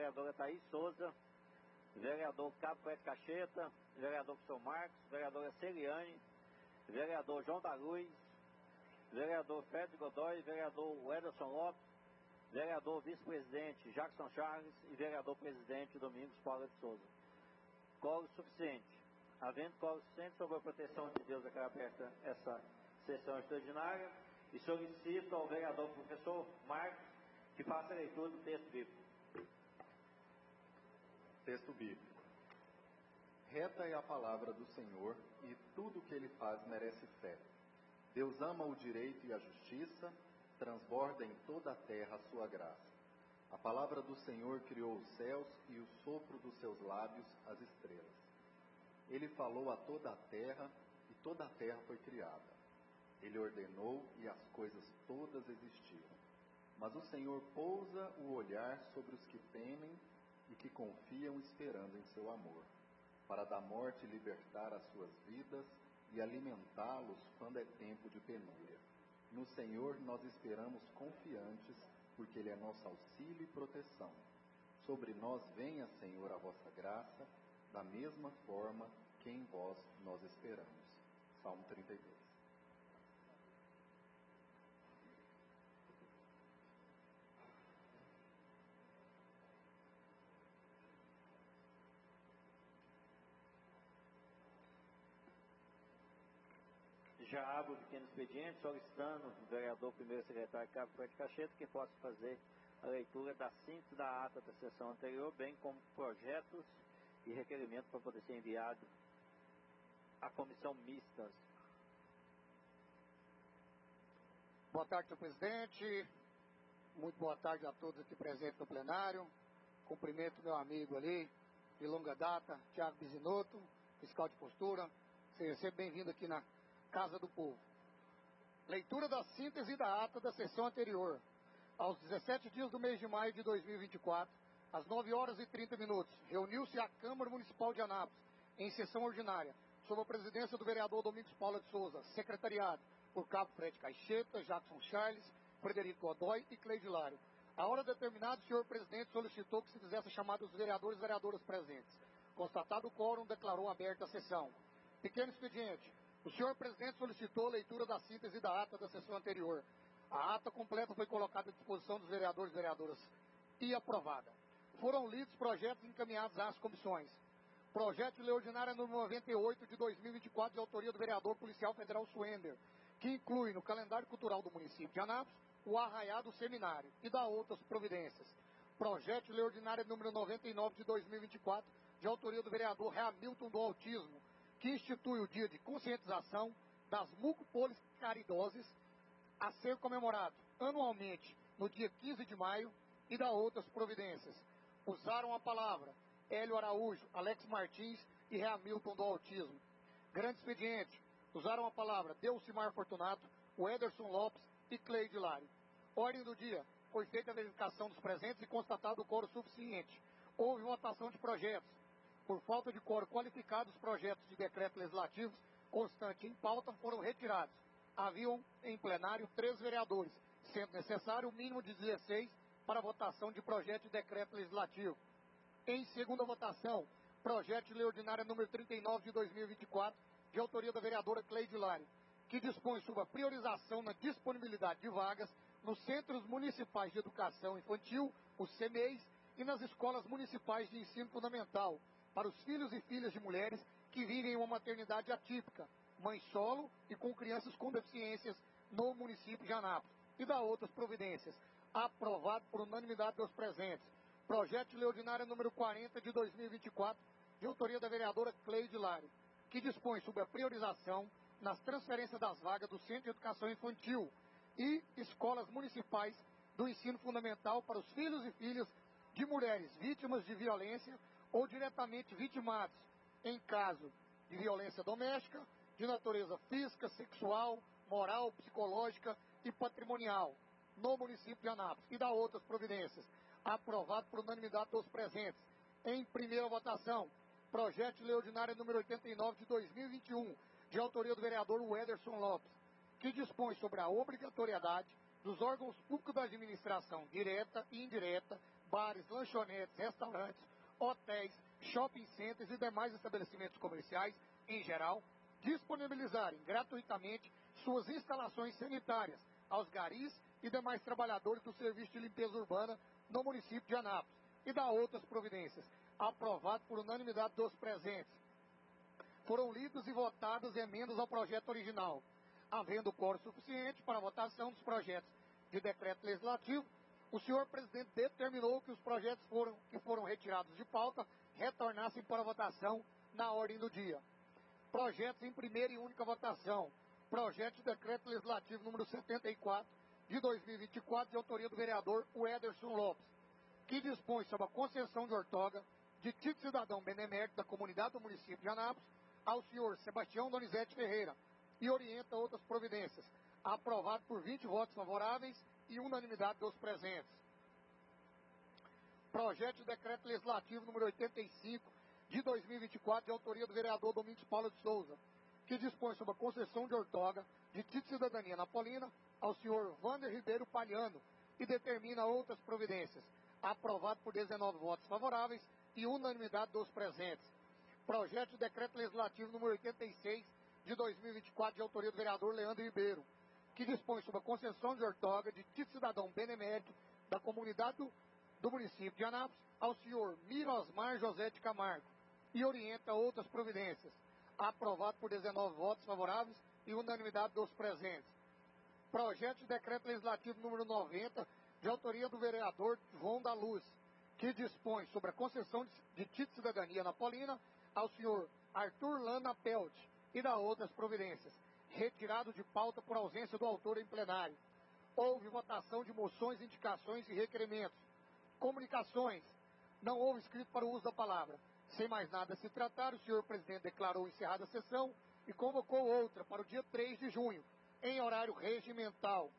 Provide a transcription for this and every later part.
vereadora Thaís Souza, vereador Cabo Fred Cacheta, vereador professor Marcos, vereadora Celiane, vereador João da Luz, vereador Fred Godoy, vereador Ederson Lopes, vereador vice-presidente Jackson Charles e vereador presidente Domingos Paula de Souza. Quórum suficiente. Havendo quórum suficiente, sob a proteção de Deus, declaro aberta essa sessão extraordinária e solicito ao vereador professor Marcos que faça a leitura do texto bíblico. Texto bíblico. Reta é a palavra do Senhor e tudo o que ele faz merece fé. Deus ama o direito e a justiça, transborda em toda a terra a sua graça. A palavra do Senhor criou os céus e o sopro dos seus lábios as estrelas. Ele falou a toda a terra e toda a terra foi criada. Ele ordenou e as coisas todas existiram. Mas o Senhor pousa o olhar sobre os que temem e que confiam esperando em seu amor, para da morte libertar as suas vidas e alimentá-los quando é tempo de penúria. No Senhor nós esperamos confiantes, porque Ele é nosso auxílio e proteção. Sobre nós venha, Senhor, a vossa graça, da mesma forma que em vós nós esperamos. Salmo 32. Já abro o pequeno expediente, solicitando o vereador primeiro secretário Cabo Fred Cacheta que possa fazer a leitura da síntese da ata da sessão anterior, bem como projetos e requerimentos para poder ser enviado à comissão mista. Boa tarde, senhor presidente. Muito boa tarde a todos aqui presentes no plenário. Cumprimento meu amigo ali, de longa data, Tiago Bisinotto, fiscal de postura. Seja sempre bem-vindo aqui na Casa do Povo. Leitura da síntese da ata da sessão anterior. Aos 17 dias do mês de maio de 2024, às 9 horas e 30 minutos, reuniu-se a Câmara Municipal de Anápolis, em sessão ordinária, sob a presidência do vereador Domingos Paula de Souza, secretariado por Cabo Fred Caixeta, Jackson Charles, Frederico Godoy e Cleide Lário. A hora determinada, o senhor presidente solicitou que se fizesse a chamada dos vereadores e vereadoras presentes. Constatado o quórum, declarou aberta a sessão. Pequeno expediente. O senhor presidente solicitou a leitura da síntese da ata da sessão anterior. A ata completa foi colocada à disposição dos vereadores e vereadoras e aprovada. Foram lidos projetos encaminhados às comissões. Projeto de lei ordinária número 98 de 2024, de autoria do vereador policial federal Suender, que inclui no calendário cultural do município de Anápolis o Arraiado Seminário e dá outras providências. Projeto de lei ordinária número 99 de 2024, de autoria do vereador Hamilton do Autismo, que institui o dia de conscientização das mucopoliscaridoses a ser comemorado anualmente no dia 15 de maio e dá outras providências. Usaram a palavra Hélio Araújo, Alex Martins e Hamilton do Autismo. Grande expediente. Usaram a palavra Delcimar Fortunato, o Ederson Lopes e Cleide Lário. Ordem do dia. Foi feita a verificação dos presentes e constatado o quórum suficiente. Houve votação de projetos. Por falta de quórum qualificado, os projetos de decreto legislativos constante em pauta foram retirados. Haviam em plenário 3 vereadores, sendo necessário o mínimo de 16 para votação de projeto de decreto legislativo. Em segunda votação, projeto de lei ordinária número 39 de 2024, de autoria da vereadora Cleide Lário, que dispõe sobre a priorização na disponibilidade de vagas nos Centros Municipais de Educação Infantil, os CMEIs, e nas escolas municipais de ensino fundamental, para os filhos e filhas de mulheres que vivem em uma maternidade atípica, mãe solo e com crianças com deficiências no município de Anápolis, e dá outras providências. Aprovado por unanimidade dos presentes. Projeto de lei ordinária número 40 de 2024, de autoria da vereadora Cleide Lário, que dispõe sobre a priorização nas transferências das vagas do Centro de Educação Infantil e escolas municipais do ensino fundamental para os filhos e filhas de mulheres vítimas de violência ou diretamente vitimados em caso de violência doméstica, de natureza física, sexual, moral, psicológica e patrimonial, no município de Anápolis, e dá outras providências. Aprovado por unanimidade dos presentes. Em primeira votação, projeto de lei ordinária número 89 de 2021, de autoria do vereador Ederson Lopes, que dispõe sobre a obrigatoriedade dos órgãos públicos da administração direta e indireta bares, lanchonetes, restaurantes, hotéis, shopping centers e demais estabelecimentos comerciais, em geral, disponibilizarem gratuitamente suas instalações sanitárias aos garis e demais trabalhadores do Serviço de Limpeza Urbana no município de Anápolis e dar outras providências, aprovado por unanimidade dos presentes. Foram lidos e votadas emendas ao projeto original, havendo quórum suficiente para a votação dos projetos de decreto legislativo. O senhor presidente determinou que os projetos que foram retirados de pauta retornassem para votação na ordem do dia. Projetos em primeira e única votação. Projeto de decreto legislativo número 74 de 2024, de autoria do vereador Ederson Lopes, que dispõe sobre a concessão de outorga de título cidadão benemérito da comunidade do município de Anápolis ao senhor Sebastião Donizete Ferreira e orienta outras providências, aprovado por 20 votos favoráveis e unanimidade dos presentes. Projeto de decreto legislativo número 85 de 2024, de autoria do vereador Domingos Paulo de Souza, que dispõe sobre a concessão de outorga de título de cidadania napolina ao senhor Wander Ribeiro Palhano e determina outras providências, aprovado por 19 votos favoráveis e unanimidade dos presentes. Projeto de decreto legislativo número 86 de 2024, de autoria do vereador Leandro Ribeiro, que dispõe sobre a concessão de outorga de título cidadão benemérito da comunidade do município de Anápolis ao senhor Mirosmar José de Camargo e orienta outras providências, aprovado por 19 votos favoráveis e unanimidade dos presentes. Projeto de decreto legislativo número 90, de autoria do vereador João da Luz, que dispõe sobre a concessão de título de cidadania napolina ao senhor Arthur Lana Pelt e da outras providências, retirado de pauta por ausência do autor em plenário. Houve votação de moções, indicações e requerimentos. Comunicações. Não houve escrito para o uso da palavra. Sem mais nada a se tratar, o senhor presidente declarou encerrada a sessão e convocou outra para o dia 3 de junho, em horário regimental.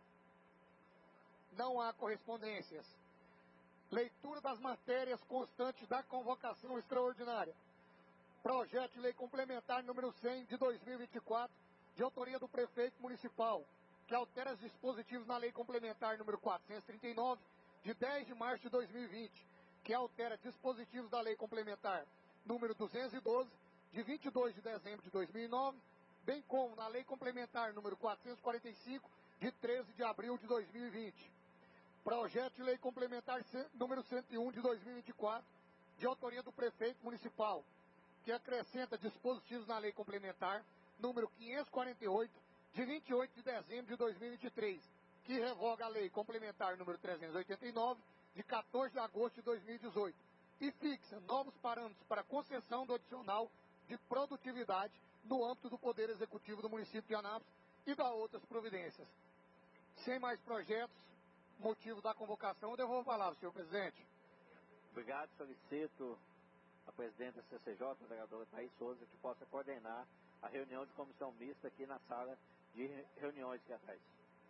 Não há correspondências. Leitura das matérias constantes da convocação extraordinária. Projeto de lei complementar número 100 de 2024, de autoria do prefeito municipal, que altera os dispositivos na lei complementar número 439, de 10 de março de 2020, que altera dispositivos da lei complementar número 212, de 22 de dezembro de 2009, bem como na lei complementar número 445, de 13 de abril de 2020. Projeto de lei complementar número 101 de 2024, de autoria do prefeito municipal, que acrescenta dispositivos na lei complementar número 548, de 28 de dezembro de 2023, que revoga a lei complementar número 389, de 14 de agosto de 2018, e fixa novos parâmetros para concessão do adicional de produtividade no âmbito do Poder Executivo do município de Anápolis e da outras providências. Sem mais projetos, motivo da convocação, eu devolvo a palavra, senhor presidente. Obrigado, solicito a presidente da CCJ, a vereadora Thaís Souza, que possa coordenar a reunião de comissão mista aqui na sala de reuniões aqui atrás.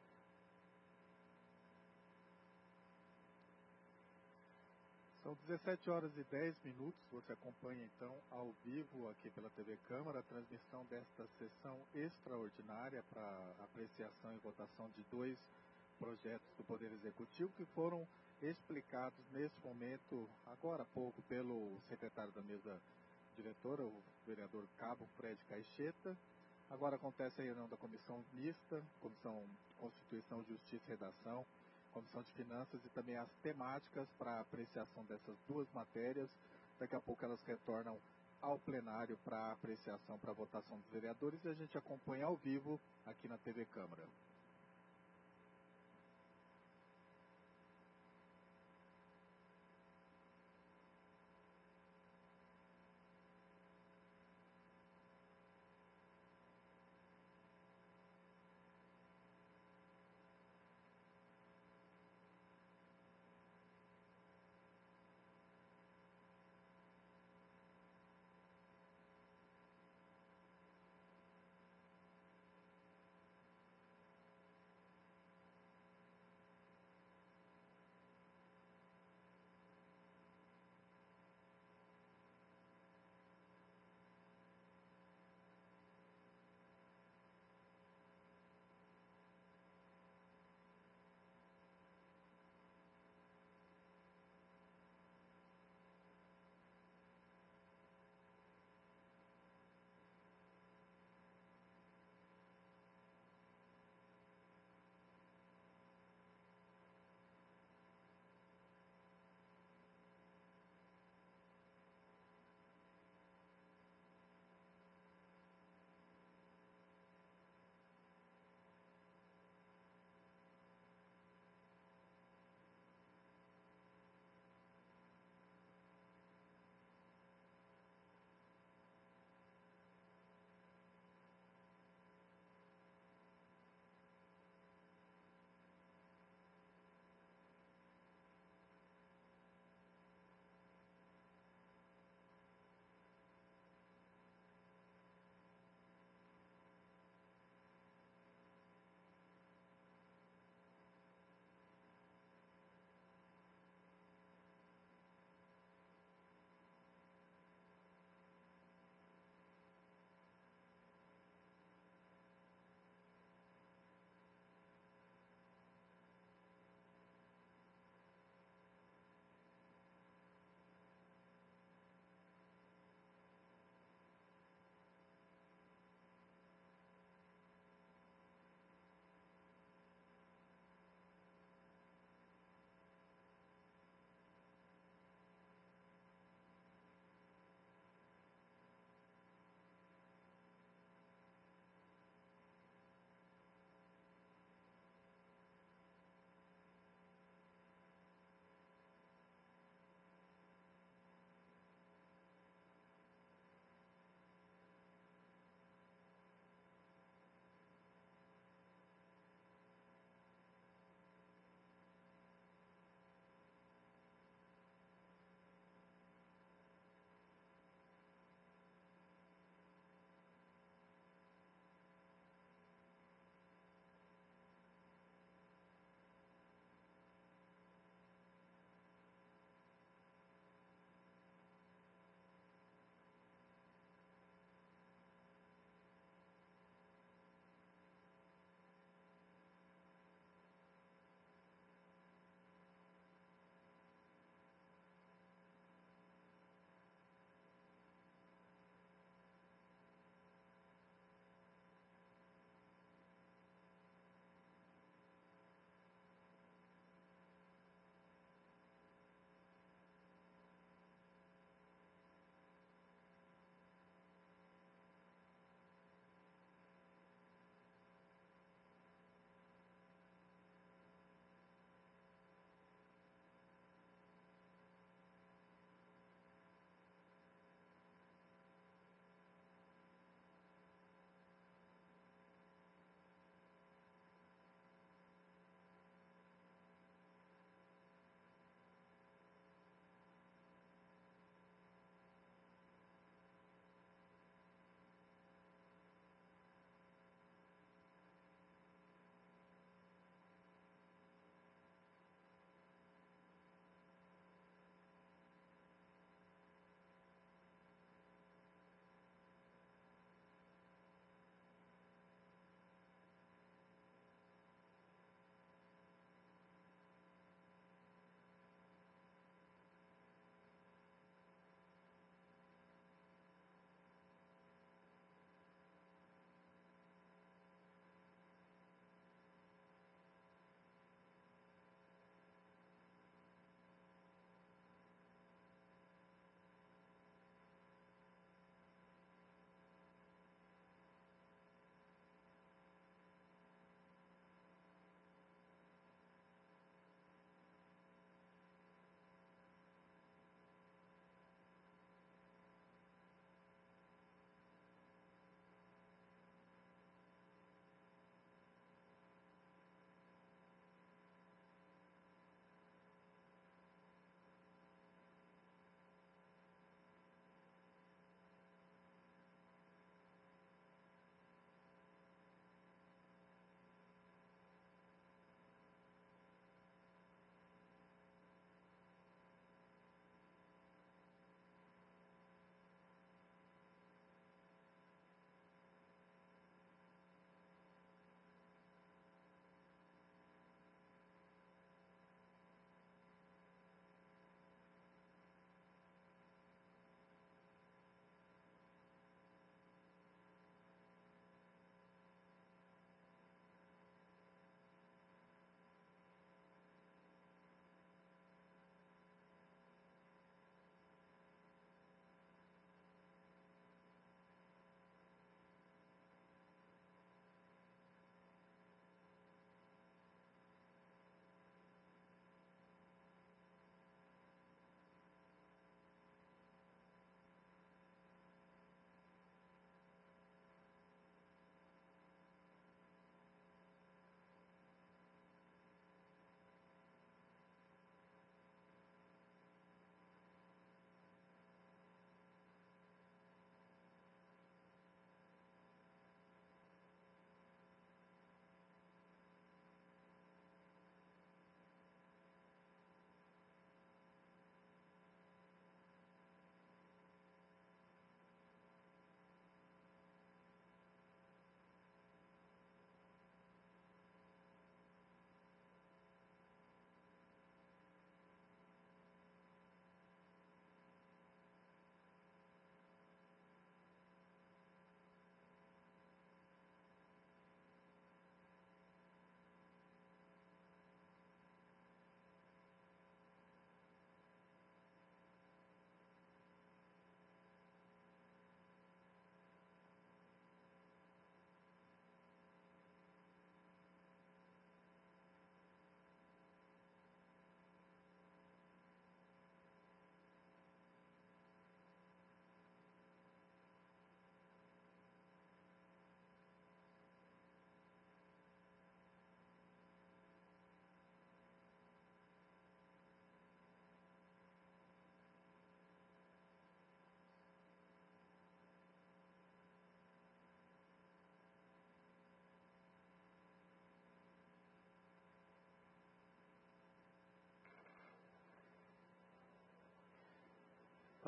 São 17 horas e 10 minutos. Você acompanha então ao vivo aqui pela TV Câmara a transmissão desta sessão extraordinária para apreciação e votação de 2 projetos do Poder Executivo que foram explicados nesse momento, agora há pouco, pelo secretário da mesa diretora, o vereador Cabo Fred Caixeta. Agora acontece a reunião da comissão mista, Comissão Constituição, Justiça e Redação, Comissão de Finanças e também as temáticas para apreciação dessas 2 matérias. Daqui a pouco elas retornam ao plenário para apreciação, para votação dos vereadores, e a gente acompanha ao vivo aqui na TV Câmara.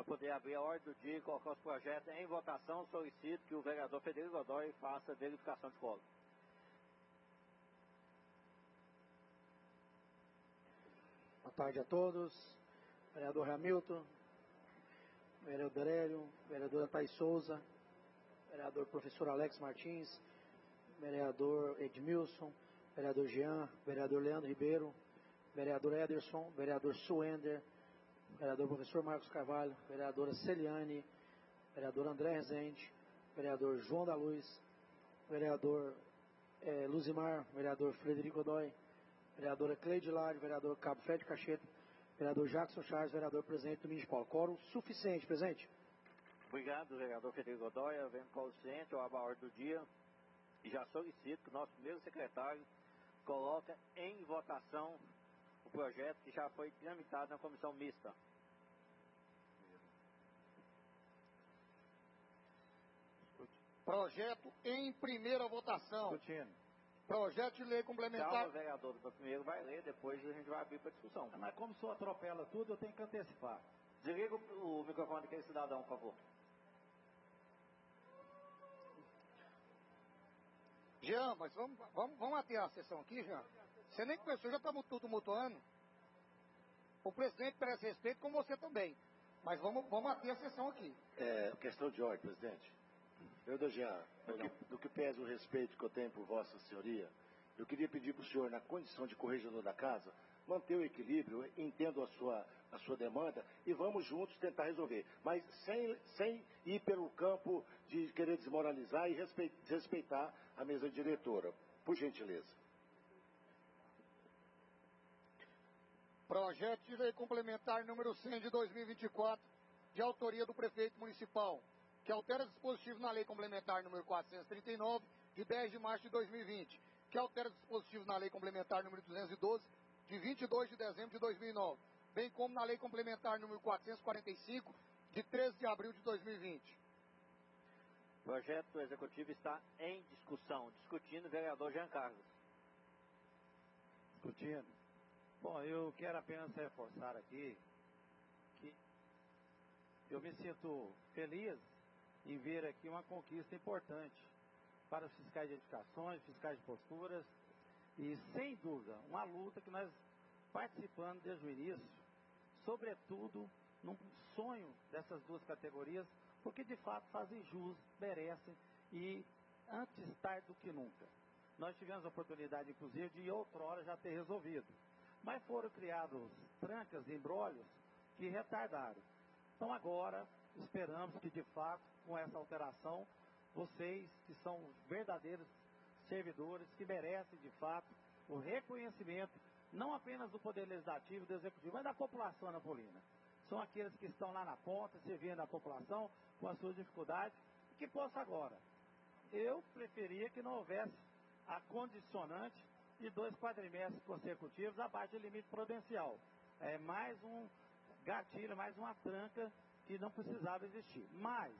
para poder abrir a ordem do dia e colocar os projetos em votação, solicito que o vereador Frederico Godoy faça a verificação de quórum. Boa tarde a todos. Vereador Hamilton, vereador Aurélio, vereadora Thaís Souza, vereador professor Alex Martins, vereador Edmilson, vereador Jean, vereador Leandro Ribeiro, vereador Ederson, vereador Suender, vereador professor Marcos Carvalho, vereadora Celiane, vereador André Rezende, vereador João da Luz, vereador Luzimar, vereador Frederico Godoy, vereadora Cleide Lade, vereador Cabo Fé de Cacheta, vereador Jackson Charles, vereador presidente do Municipal. Quórum suficiente, presidente. Obrigado, vereador Frederico Godoy. Havendo quórum suficiente, eu abro a ordem do dia e já solicito que o nosso primeiro secretário coloque em votação o projeto que já foi tramitado na comissão mista. Projeto em primeira votação. Discutindo. Projeto de lei complementar. Calma, vereador, o primeiro vai ler, depois a gente vai abrir para discussão. Mas como o senhor atropela tudo, eu tenho que antecipar. Desliga o microfone daquele cidadão, por favor. Jean, mas vamos até a sessão aqui, Jean. Você nem começou, já estamos tudo mutuando. O presidente merece respeito, como você também. Mas vamos até a sessão aqui. Questão de ordem, presidente. Vereador Jean, do que pese o respeito que eu tenho por Vossa Senhoria, eu queria pedir para o senhor, na condição de corregedor da casa, manter o equilíbrio, entendo a sua demanda, e vamos juntos tentar resolver. Mas sem ir pelo campo de querer desmoralizar e respeitar a mesa diretora. Por gentileza. Projeto de lei complementar número 100 de 2024, de autoria do prefeito municipal, que altera dispositivo na lei complementar número 439, de 10 de março de 2020, que altera dispositivo na lei complementar número 212, de 22 de dezembro de 2009, bem como na lei complementar número 445, de 13 de abril de 2020. O projeto executivo está em discussão. Discutindo, vereador Jean Carlos. Discutindo. Bom, eu quero apenas reforçar aqui que eu me sinto feliz em ver aqui uma conquista importante para os fiscais de edificações, fiscais de posturas e, sem dúvida, uma luta que nós participando desde o início, sobretudo num sonho dessas duas categorias, porque de fato fazem jus, merecem e antes tarde do que nunca. Nós tivemos a oportunidade, inclusive, de outrora já ter resolvido, mas foram criados trancas e embrólios que retardaram. Então agora esperamos que de fato, com essa alteração, vocês que são verdadeiros servidores, que merecem de fato o reconhecimento, não apenas do Poder Legislativo, do Executivo, mas da população anapolina. São aqueles que estão lá na ponta, servindo a população com as suas dificuldades, e que possa agora. Eu preferia que não houvesse a condicionante de 2 quadrimestres consecutivos abaixo do limite prudencial. É mais um gatilho, mais uma tranca que não precisava existir. Mas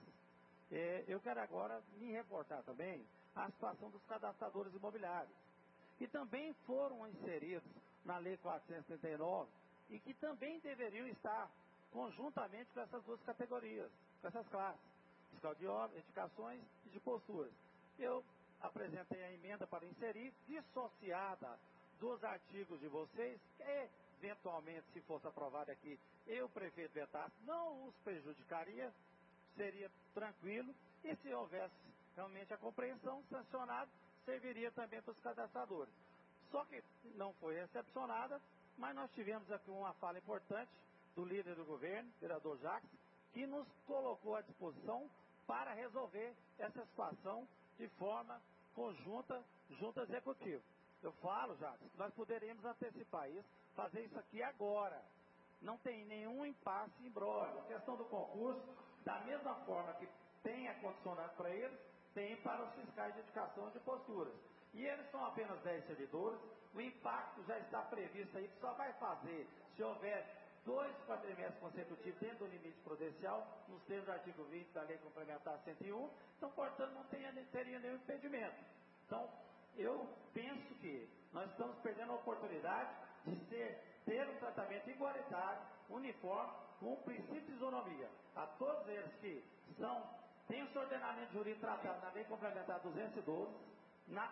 eu quero agora me reportar também à situação dos cadastradores imobiliários, que também foram inseridos na Lei 439 e que também deveriam estar conjuntamente com essas duas categorias, com essas classes, fiscal de obras, edificações e de posturas. Eu apresentei a emenda para inserir, dissociada dos artigos de vocês, que eventualmente, se fosse aprovado aqui, eu, prefeito, vetasse, não os prejudicaria, seria tranquilo, e se houvesse realmente a compreensão, sancionado, serviria também para os cadastradores. Só que não foi recepcionada, mas nós tivemos aqui uma fala importante do líder do governo, vereador Jacques, que nos colocou à disposição para resolver essa situação de forma conjunta, junto ao executivo. Eu falo, Jacques, que nós poderíamos antecipar isso, fazer isso aqui agora. Não tem nenhum impasse em imbróglio. A questão do concurso, da mesma forma que tem a condicionante para eles, tem para os fiscais de edificação e de posturas. E eles são apenas 10 servidores, o impacto já está previsto aí, que só vai fazer se houver 2 quadrimestres consecutivos dentro do limite prudencial, nos termos do artigo 20 da Lei Complementar 101, então, portanto, não teria nenhum impedimento. Então, eu penso que nós estamos perdendo a oportunidade de ter um tratamento igualitário, uniforme, com o princípio de isonomia a todos eles que têm o seu ordenamento jurídico tratado na Lei Complementar 212, na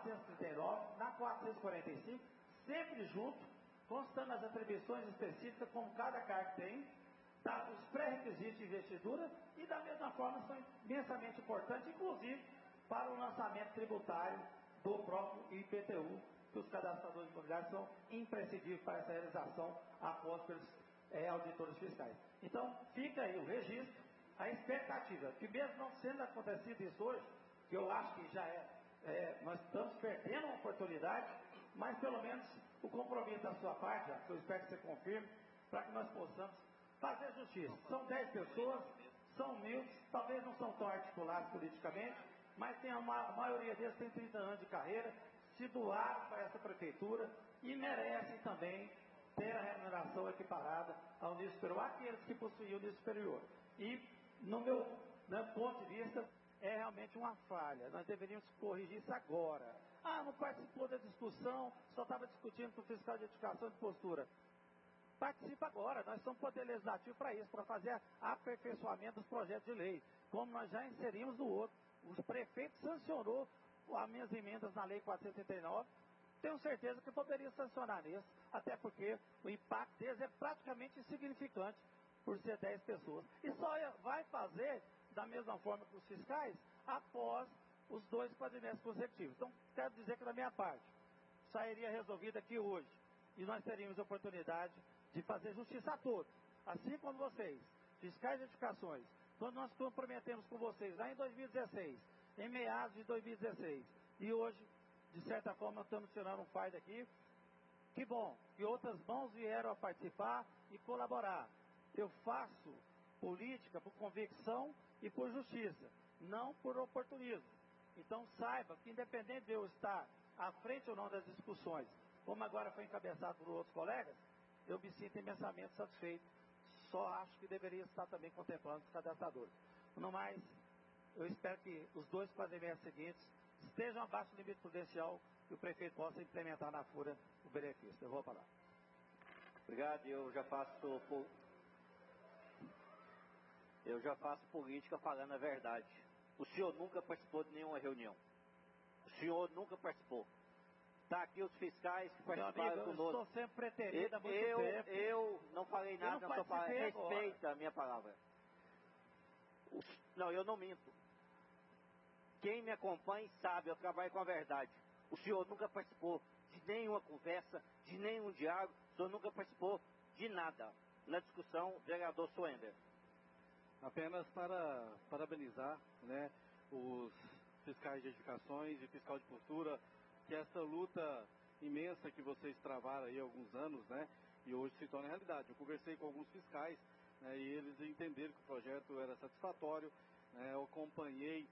439, na 445, sempre junto, constando as atribuições específicas como cada cargo tem, dados os pré-requisitos de investidura e da mesma forma são imensamente importantes, inclusive para o lançamento tributário do próprio IPTU, que os cadastradores imobiliários são imprescindíveis para essa realização após pelos auditores fiscais. Então, fica aí o registro, a expectativa, que mesmo não sendo acontecido isso hoje, que eu acho que já nós estamos perdendo uma oportunidade, mas pelo menos o compromisso da sua parte, que eu espero que você confirme, para que nós possamos fazer justiça. São 10 pessoas, são humildes, talvez não são tão articulados politicamente, mas a maioria deles tem 30 anos de carreira, se doaram para essa prefeitura e merecem também ter a remuneração equiparada ao nível superior, aqueles que possuíam o nível superior. E, no meu ponto de vista, é realmente uma falha. Nós deveríamos corrigir isso agora. Não participou da discussão, só estava discutindo com o fiscal de educação de postura. Participa agora, nós somos poder legislativo para isso, para fazer aperfeiçoamento dos projetos de lei, como nós já inserimos no outro. Os prefeitos sancionou as minhas emendas na Lei 439, tenho certeza que poderia sancionar nisso, até porque o impacto deles é praticamente insignificante por ser 10 pessoas. E só vai fazer da mesma forma que os fiscais após os 2 quadrimestres consecutivos. Então, quero dizer que da minha parte, sairia resolvido aqui hoje. E nós teríamos a oportunidade de fazer justiça a todos. Assim como vocês, fiscais de edificações, quando nós comprometemos com vocês lá em 2016, em meados de 2016, e hoje, de certa forma, estamos tirando um fardo aqui. Que bom que outras mãos vieram a participar e colaborar. Eu faço política por convicção e por justiça, não por oportunismo. Então saiba que independente de eu estar à frente ou não das discussões, como agora foi encabeçado por outros colegas, eu me sinto imensamente satisfeito. Só acho que deveria estar também contemplando os cadastradores. No mais, eu espero que os 2 quadrimestres seguintes estejam abaixo do limite prudencial e o prefeito possa implementar na FURA o benefício. Eu vou falar. Obrigado, eu já faço política falando a verdade. O senhor nunca participou de nenhuma reunião. O senhor nunca participou. Está aqui os fiscais que participaram conosco. Eu estou sempre preterido há muito tempo. Eu não falei nada, eu só falei, respeita a minha palavra. Não, eu não minto. Quem me acompanha sabe, eu trabalho com a verdade. O senhor nunca participou de nenhuma conversa, de nenhum diálogo, o senhor nunca participou de nada na discussão, vereador Soender. Apenas para parabenizar, os fiscais de edificações e fiscal de postura, que essa luta imensa que vocês travaram aí há alguns anos, e hoje se torna realidade. Eu conversei com alguns fiscais, e eles entenderam que o projeto era satisfatório, eu acompanhei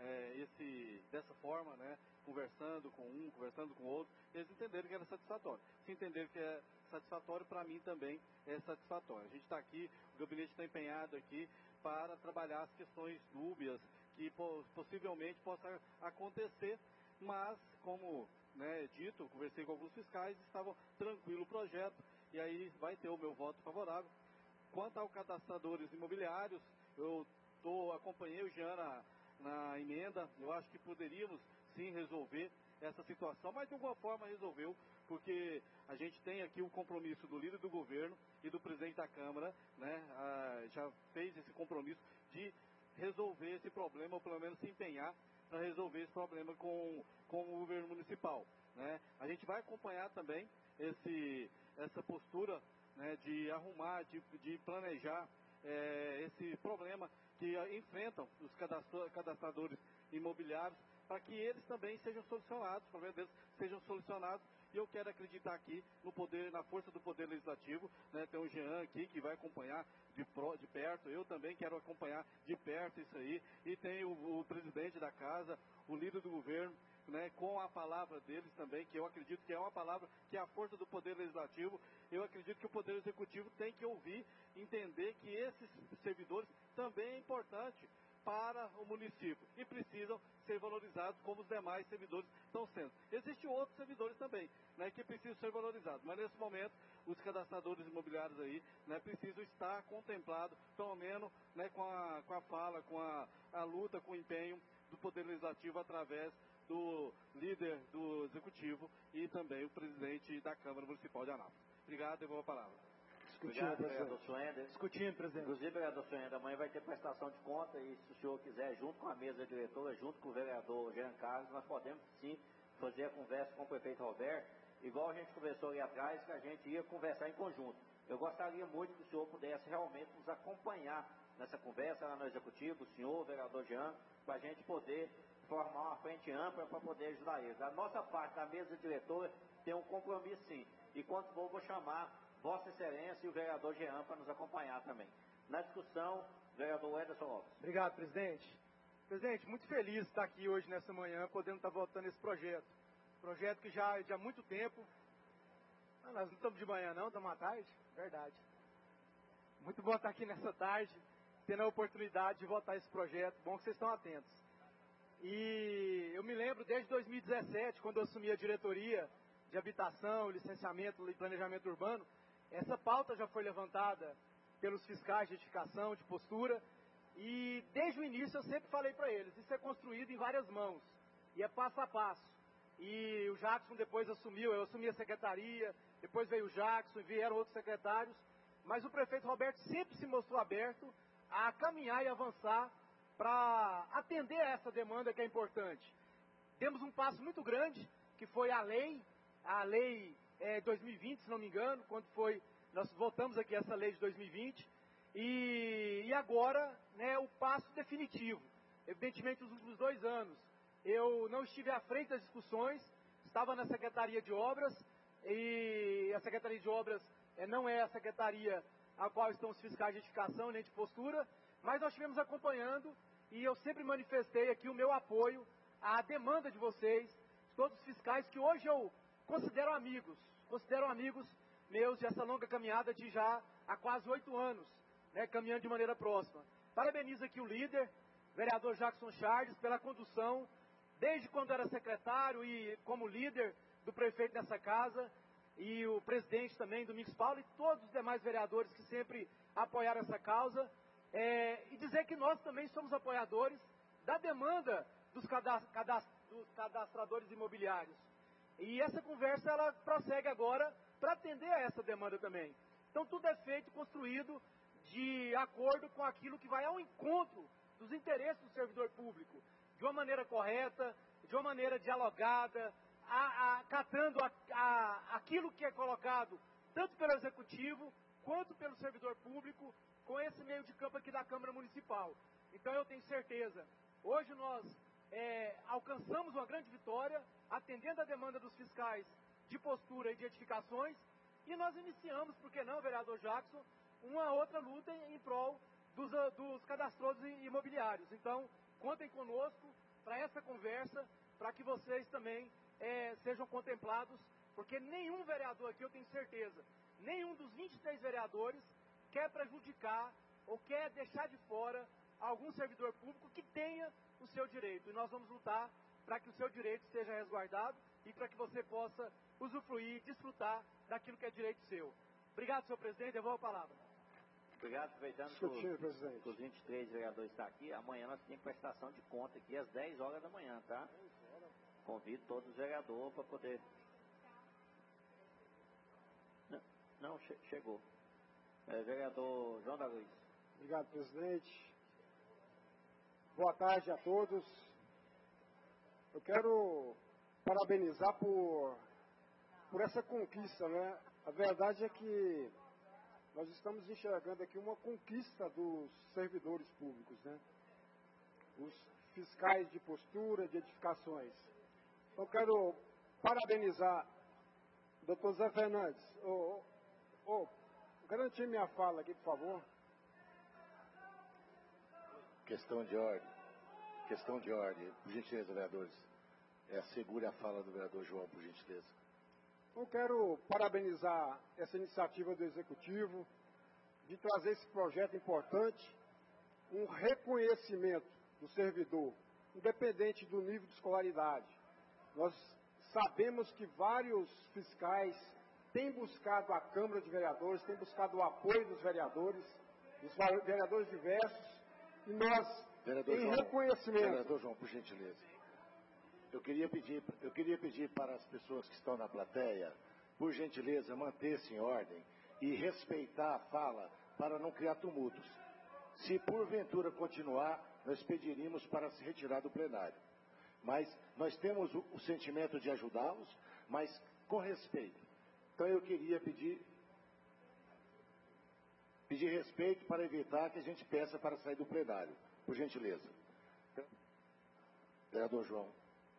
dessa forma, conversando com um, conversando com outro, eles entenderam que era satisfatório. Se entenderam que é satisfatório, para mim também é satisfatório. A gente está aqui, o gabinete está empenhado aqui para trabalhar as questões dúbias que possivelmente possa acontecer, mas, como dito, conversei com alguns fiscais, estava tranquilo o projeto, e aí vai ter o meu voto favorável. Quanto aos cadastradores imobiliários, eu acompanhei o Jean na emenda, eu acho que poderíamos sim resolver essa situação, mas de alguma forma resolveu, porque a gente tem aqui o compromisso do líder do governo e do presidente da Câmara, já fez esse compromisso de resolver esse problema, ou pelo menos se empenhar para resolver esse problema com o governo municipal. A gente vai acompanhar também essa postura de arrumar, de planejar esse problema que enfrentam os cadastradores imobiliários, para que eles também sejam solucionados, os problemas deles sejam solucionados. E eu quero acreditar aqui na força do Poder Legislativo, tem o Jean aqui que vai acompanhar de perto, eu também quero acompanhar de perto isso aí, e tem o presidente da casa, o líder do governo, com a palavra deles também, que eu acredito que é uma palavra que é a força do Poder Legislativo. Eu acredito que o Poder Executivo tem que ouvir, entender que esses servidores também é importante, para o município e precisam ser valorizados como os demais servidores estão sendo. Existem outros servidores também, né, que precisam ser valorizados, mas nesse momento os cadastradores imobiliários aí, né, precisam estar contemplados, pelo menos, né, com a fala, com a luta, com o empenho do Poder Legislativo através do líder do Executivo e também o presidente da Câmara Municipal de Anápolis. Obrigado, devolvo a palavra. Obrigado, vereador Suender. Discutindo, presidente. Inclusive, vereador Suender, amanhã vai ter prestação de conta e se o senhor quiser, junto com a mesa diretora, junto com o vereador Jean Carlos, nós podemos sim fazer a conversa com o prefeito Roberto, igual a gente conversou ali atrás, que a gente ia conversar em conjunto. Eu gostaria muito que o senhor pudesse realmente nos acompanhar nessa conversa lá no Executivo, o senhor, o vereador Jean, para a gente poder formar uma frente ampla para poder ajudar eles. A nossa parte da mesa diretora tem um compromisso sim, e quando for, vou chamar Vossa Excelência e o vereador Jean para nos acompanhar também. Na discussão, o vereador Ederson Lopes. Obrigado, presidente. Presidente, muito feliz de estar aqui hoje nessa manhã, podendo estar votando esse projeto. Projeto que já há muito tempo. Nós não estamos de manhã não, estamos à tarde? Verdade. Muito bom estar aqui nessa tarde, tendo a oportunidade de votar esse projeto. Bom que vocês estão atentos. E eu me lembro desde 2017, quando eu assumi a diretoria de habitação, licenciamento e planejamento urbano, essa pauta já foi levantada pelos fiscais de edificação, de postura, e desde o início eu sempre falei para eles, isso é construído em várias mãos, e é passo a passo. E o Jackson depois assumiu, eu assumi a secretaria, depois veio o Jackson e vieram outros secretários, mas o prefeito Roberto sempre se mostrou aberto a caminhar e avançar para atender a essa demanda que é importante. Demos um passo muito grande, que foi a lei 2020, se não me engano, quando foi, nós votamos aqui essa lei de 2020, e agora, né, o passo definitivo. Evidentemente, nos últimos 2 anos, eu não estive à frente das discussões, estava na Secretaria de Obras, e a Secretaria de Obras não é a secretaria a qual estão os fiscais de edificação nem de postura, mas nós estivemos acompanhando, e eu sempre manifestei aqui o meu apoio à demanda de vocês, de todos os fiscais que hoje eu considero amigos meus de essa longa caminhada de já há quase 8 anos, né, caminhando de maneira próxima. Parabenizo aqui o líder, vereador Jackson Charles, pela condução, desde quando era secretário e como líder do prefeito dessa casa, e o presidente também, Domingos Paulo, e todos os demais vereadores que sempre apoiaram essa causa, e dizer que nós também somos apoiadores da demanda dos cadastradores imobiliários. E essa conversa, ela prossegue agora para atender a essa demanda também. Então tudo é feito, construído de acordo com aquilo que vai ao encontro dos interesses do servidor público, de uma maneira correta, de uma maneira dialogada, acatando aquilo que é colocado tanto pelo Executivo quanto pelo servidor público, com esse meio de campo aqui da Câmara Municipal. Então eu tenho certeza, hoje nós alcançamos uma grande vitória, atendendo a demanda dos fiscais de postura e de edificações, e nós iniciamos, por que não, vereador Jackson, uma outra luta em prol dos cadastros imobiliários. Então, contem conosco para essa conversa, para que vocês também sejam contemplados, porque nenhum vereador aqui, eu tenho certeza, nenhum dos 23 vereadores quer prejudicar ou quer deixar de fora algum servidor público que tenha o seu direito. E nós vamos lutar para que o seu direito seja resguardado e para que você possa usufruir e desfrutar daquilo que é direito seu. Obrigado, senhor presidente. Devolvo a palavra. Obrigado, aproveitando que os 23 vereadores estão aqui, amanhã nós temos prestação de conta aqui às 10 horas da manhã, tá? Convido todos os vereadores para poder... Não, chegou. Vereador João da Luz. Obrigado, presidente. Boa tarde a todos. Eu quero parabenizar por essa conquista, né? A verdade é que nós estamos enxergando aqui uma conquista dos servidores públicos, né? Os fiscais de postura, de edificações. Então, quero parabenizar o doutor Zé Fernandes. Garantir minha fala aqui, por favor. Questão de ordem. Por gentileza, vereadores. Assegure a fala do vereador João, por gentileza. Eu quero parabenizar essa iniciativa do Executivo de trazer esse projeto importante um reconhecimento do servidor, independente do nível de escolaridade. Nós sabemos que vários fiscais têm buscado a Câmara de Vereadores, têm buscado o apoio dos vereadores diversos, e nós, reconhecimento... Vereador João, por gentileza. Eu queria pedir para as pessoas que estão na plateia, por gentileza, manter-se em ordem e respeitar a fala para não criar tumultos. Se porventura continuar, nós pediríamos para se retirar do plenário. Mas nós temos o sentimento de ajudá-los, mas com respeito. Então eu queria pedir respeito para evitar que a gente peça para sair do plenário. Por gentileza. Vereador João.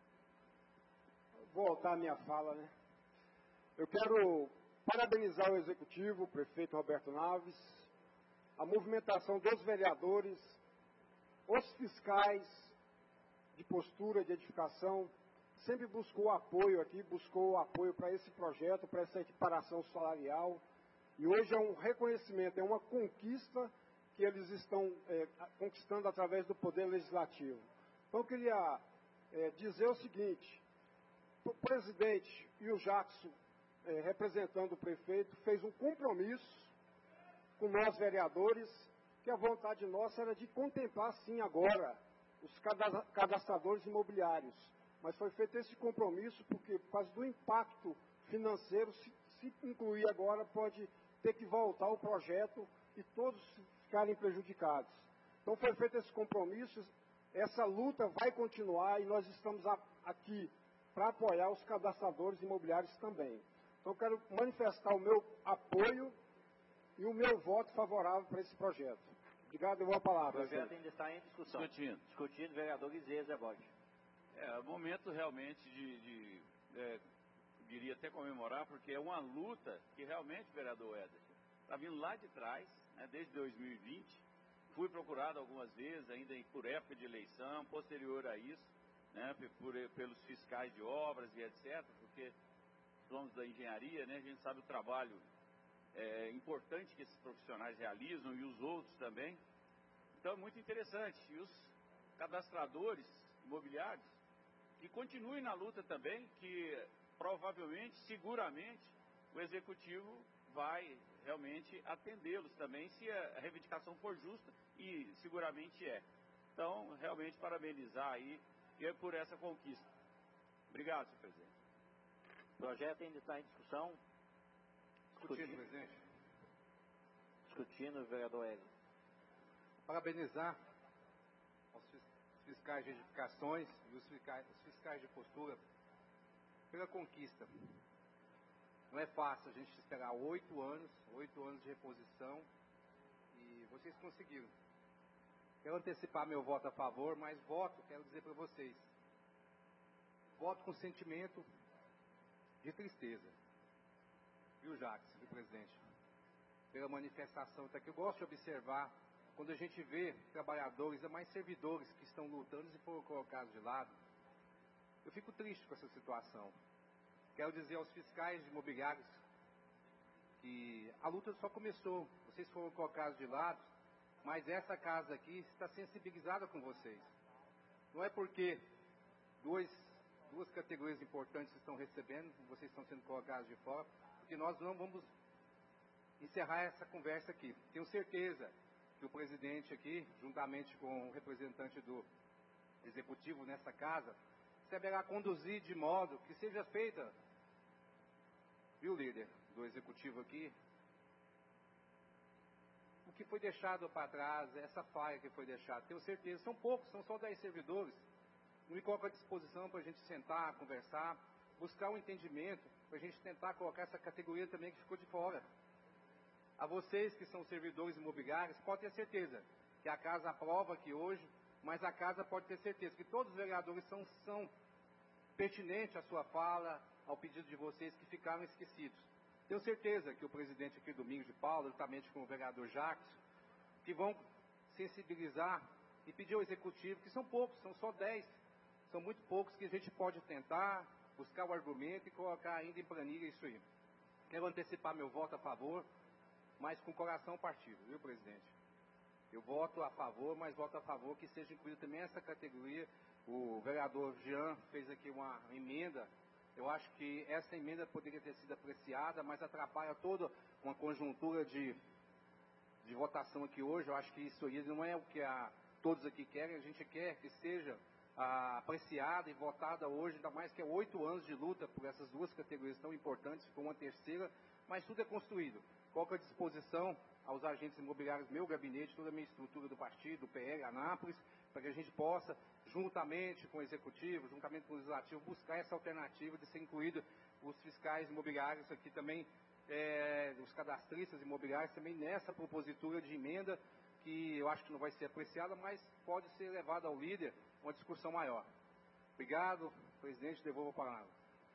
Vou voltar à minha fala, né? Eu quero parabenizar o Executivo, o prefeito Roberto Naves, a movimentação dos vereadores, os fiscais de postura, de edificação, sempre buscou apoio aqui, buscou apoio para esse projeto, para essa equiparação salarial, e hoje é um reconhecimento, é uma conquista que eles estão conquistando através do Poder Legislativo. Então eu queria dizer o seguinte: o presidente e o Jackson, representando o prefeito, fez um compromisso com nós vereadores, que a vontade nossa era de contemplar sim agora os cadastradores imobiliários. Mas foi feito esse compromisso porque, por causa do impacto financeiro, se incluir agora, pode ter que voltar o projeto e todos ficarem prejudicados. Então foi feito esse compromisso, essa luta vai continuar e nós estamos aqui para apoiar os cadastradores imobiliários também. Então eu quero manifestar o meu apoio e o meu voto favorável para esse projeto. Obrigado, eu vou a palavra. O projeto ainda está em discussão. Discutindo, vereador Guizê Zebote. É momento realmente diria até comemorar, porque é uma luta que realmente, vereador Éder, está vindo lá de trás, né, desde 2020. Fui procurado algumas vezes, ainda por época de eleição, posterior a isso, né, pelos fiscais de obras e etc., porque somos da engenharia, né, a gente sabe o trabalho importante que esses profissionais realizam e os outros também. Então é muito interessante. E os cadastradores imobiliários que continuem na luta também, que provavelmente, seguramente, o Executivo vai realmente atendê-los também, se a reivindicação for justa, e seguramente é. Então, realmente parabenizar aí por essa conquista. Obrigado, senhor presidente. O projeto ainda está em discussão. Discutindo, presidente. Discutindo, vereador Hélio. Parabenizar aos fiscais de edificações e os fiscais de postura pela conquista. Não é fácil a gente esperar 8 anos de reposição, e vocês conseguiram. Quero antecipar meu voto a favor, mas quero dizer para vocês, voto com sentimento de tristeza. Viu, Jacques, viu, presidente? Pela manifestação até que eu gosto de observar, quando a gente vê trabalhadores, é mais servidores que estão lutando e foram colocados de lado, eu fico triste com essa situação. Quero dizer aos fiscais imobiliários que a luta só começou, vocês foram colocados de lado, mas essa casa aqui está sensibilizada com vocês. Não é porque duas categorias importantes estão recebendo, vocês estão sendo colocados de fora, porque nós não vamos encerrar essa conversa aqui. Tenho certeza que o presidente aqui, juntamente com o representante do Executivo nessa casa, saberá conduzir de modo que seja feita, viu, líder do Executivo aqui, o que foi deixado para trás, essa falha que foi deixada. Tenho certeza, são poucos, são só 10 servidores. Não me coloco à disposição para a gente sentar, conversar, buscar um entendimento, para a gente tentar colocar essa categoria também que ficou de fora. A vocês que são servidores imobiliários, pode ter certeza que a casa aprova aqui hoje, mas a casa pode ter certeza que todos os vereadores são pertinentes à sua fala, ao pedido de vocês que ficaram esquecidos. Tenho certeza que o presidente aqui, Domingos de Paula, juntamente com o vereador Jacques, que vão sensibilizar e pedir ao Executivo, que são poucos, são só 10, são muito poucos, que a gente pode tentar buscar o argumento e colocar ainda em planilha isso aí. Quero antecipar meu voto a favor, mas com o coração partido, viu, presidente? Eu voto a favor, mas voto a favor que seja incluída também essa categoria. O vereador Jean fez aqui uma emenda. Eu acho que essa emenda poderia ter sido apreciada, mas atrapalha toda uma conjuntura de votação aqui hoje. Eu acho que isso aí não é o que todos aqui querem. A gente quer que seja apreciada e votada hoje, ainda mais que é 8 anos de luta por essas duas categorias tão importantes, ficou uma terceira, mas tudo é construído. Coloco à disposição aos agentes imobiliários, meu gabinete, toda a minha estrutura do partido, do PL, Anápolis, para que a gente possa, juntamente com o Executivo, juntamente com o Legislativo, buscar essa alternativa de ser incluído os fiscais imobiliários aqui também, os cadastristas imobiliários também nessa propositura de emenda, que eu acho que não vai ser apreciada, mas pode ser levada ao líder uma discussão maior. Obrigado, presidente, devolvo a palavra.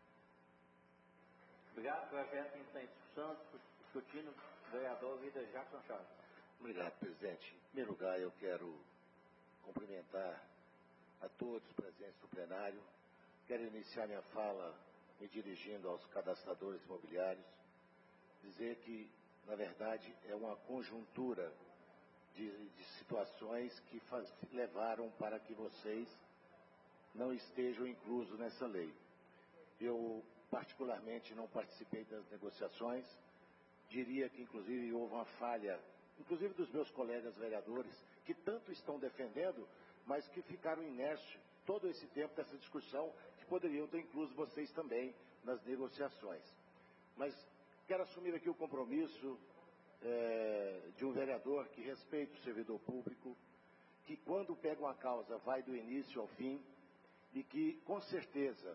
Obrigado, projeto em discussão, discutindo, vereador líder Jackson Chaves. Obrigado, presidente. Em primeiro lugar, eu quero cumprimentar a todos presentes no plenário. Quero iniciar minha fala me dirigindo aos cadastradores imobiliários, dizer que, na verdade, é uma conjuntura de situações que levaram para que vocês não estejam inclusos nessa lei. Eu, particularmente, não participei das negociações. Diria que, inclusive, houve uma falha, inclusive dos meus colegas vereadores, que tanto estão defendendo, mas que ficaram inertes todo esse tempo dessa discussão, que poderiam ter incluso vocês também nas negociações. Mas quero assumir aqui o compromisso de um vereador que respeita o servidor público, que quando pega uma causa vai do início ao fim, e que, com certeza,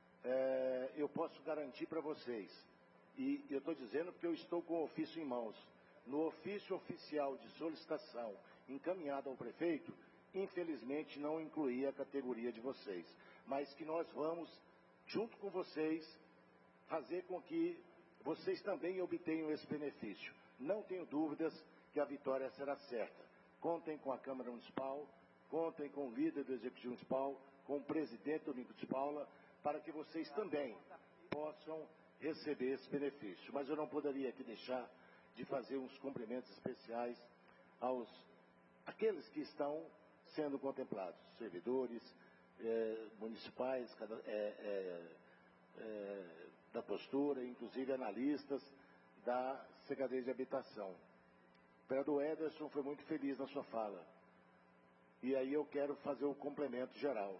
eu posso garantir para vocês, e eu estou dizendo porque eu estou com o ofício em mãos, no ofício oficial de solicitação encaminhado ao prefeito, infelizmente não incluí a categoria de vocês, mas que nós vamos, junto com vocês, fazer com que vocês também obtenham esse benefício. Não tenho dúvidas que a vitória será certa. Contem com a Câmara Municipal, contem com o líder do Executivo Municipal, com o presidente do Olímpico de Paula, para que vocês também possam receber esse benefício. Mas eu não poderia aqui deixar de fazer uns cumprimentos especiais àqueles que estão sendo contemplados, servidores municipais da postura, inclusive analistas da Secretaria de Habitação. O vereador Ederson foi muito feliz na sua fala. E aí eu quero fazer um complemento geral.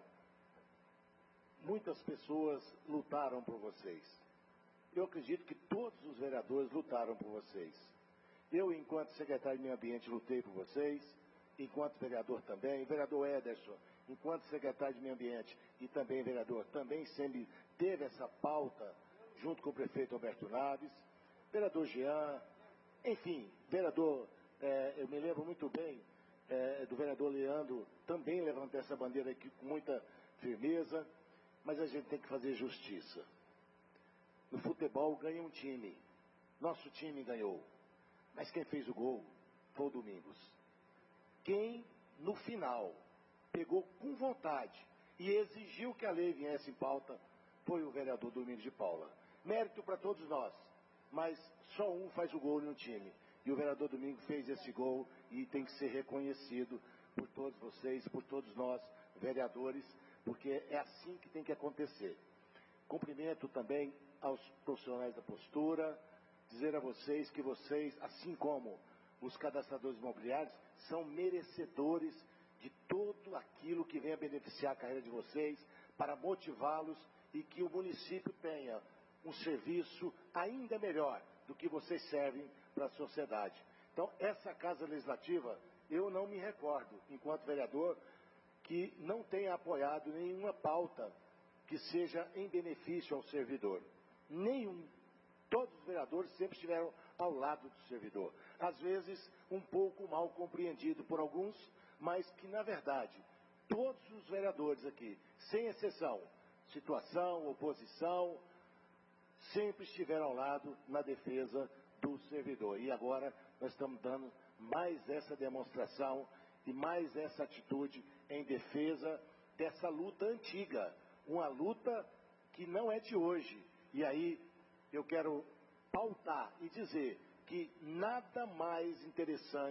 Muitas pessoas lutaram por vocês. Eu acredito que todos os vereadores lutaram por vocês. Eu, enquanto secretário de Meio Ambiente, lutei por vocês, enquanto vereador também. O vereador Ederson, enquanto secretário de Meio Ambiente e também vereador, também sempre teve essa pauta junto com o prefeito Alberto Naves. Vereador Jean, enfim, vereador, eu me lembro muito bem do vereador Leandro, também levantou essa bandeira aqui com muita firmeza, mas a gente tem que fazer justiça. No futebol ganha um time, nosso time ganhou, mas quem fez o gol foi o Domingos. Quem, no final, pegou com vontade e exigiu que a lei viesse em pauta foi o vereador Domingos de Paula. Mérito para todos nós, mas só um faz o gol no time. E o vereador Domingos fez esse gol e tem que ser reconhecido por todos vocês, por todos nós, vereadores, porque é assim que tem que acontecer. Cumprimento também aos profissionais da postura, dizer a vocês que vocês, assim como os cadastradores imobiliários, são merecedores de tudo aquilo que venha beneficiar a carreira de vocês, para motivá-los e que o município tenha um serviço ainda melhor do que vocês servem para a sociedade. Então, essa Casa Legislativa, eu não me recordo, enquanto vereador, que não tenha apoiado nenhuma pauta que seja em benefício ao servidor. Nenhum. Todos os vereadores sempre estiveram ao lado do servidor. Às vezes, um pouco mal compreendido por alguns, mas que, na verdade, todos os vereadores aqui, sem exceção, situação, oposição, sempre estiveram ao lado na defesa do servidor. E agora nós estamos dando mais essa demonstração e mais essa atitude em defesa dessa luta antiga, uma luta que não é de hoje. E aí eu quero pautar e dizer que nada mais interessante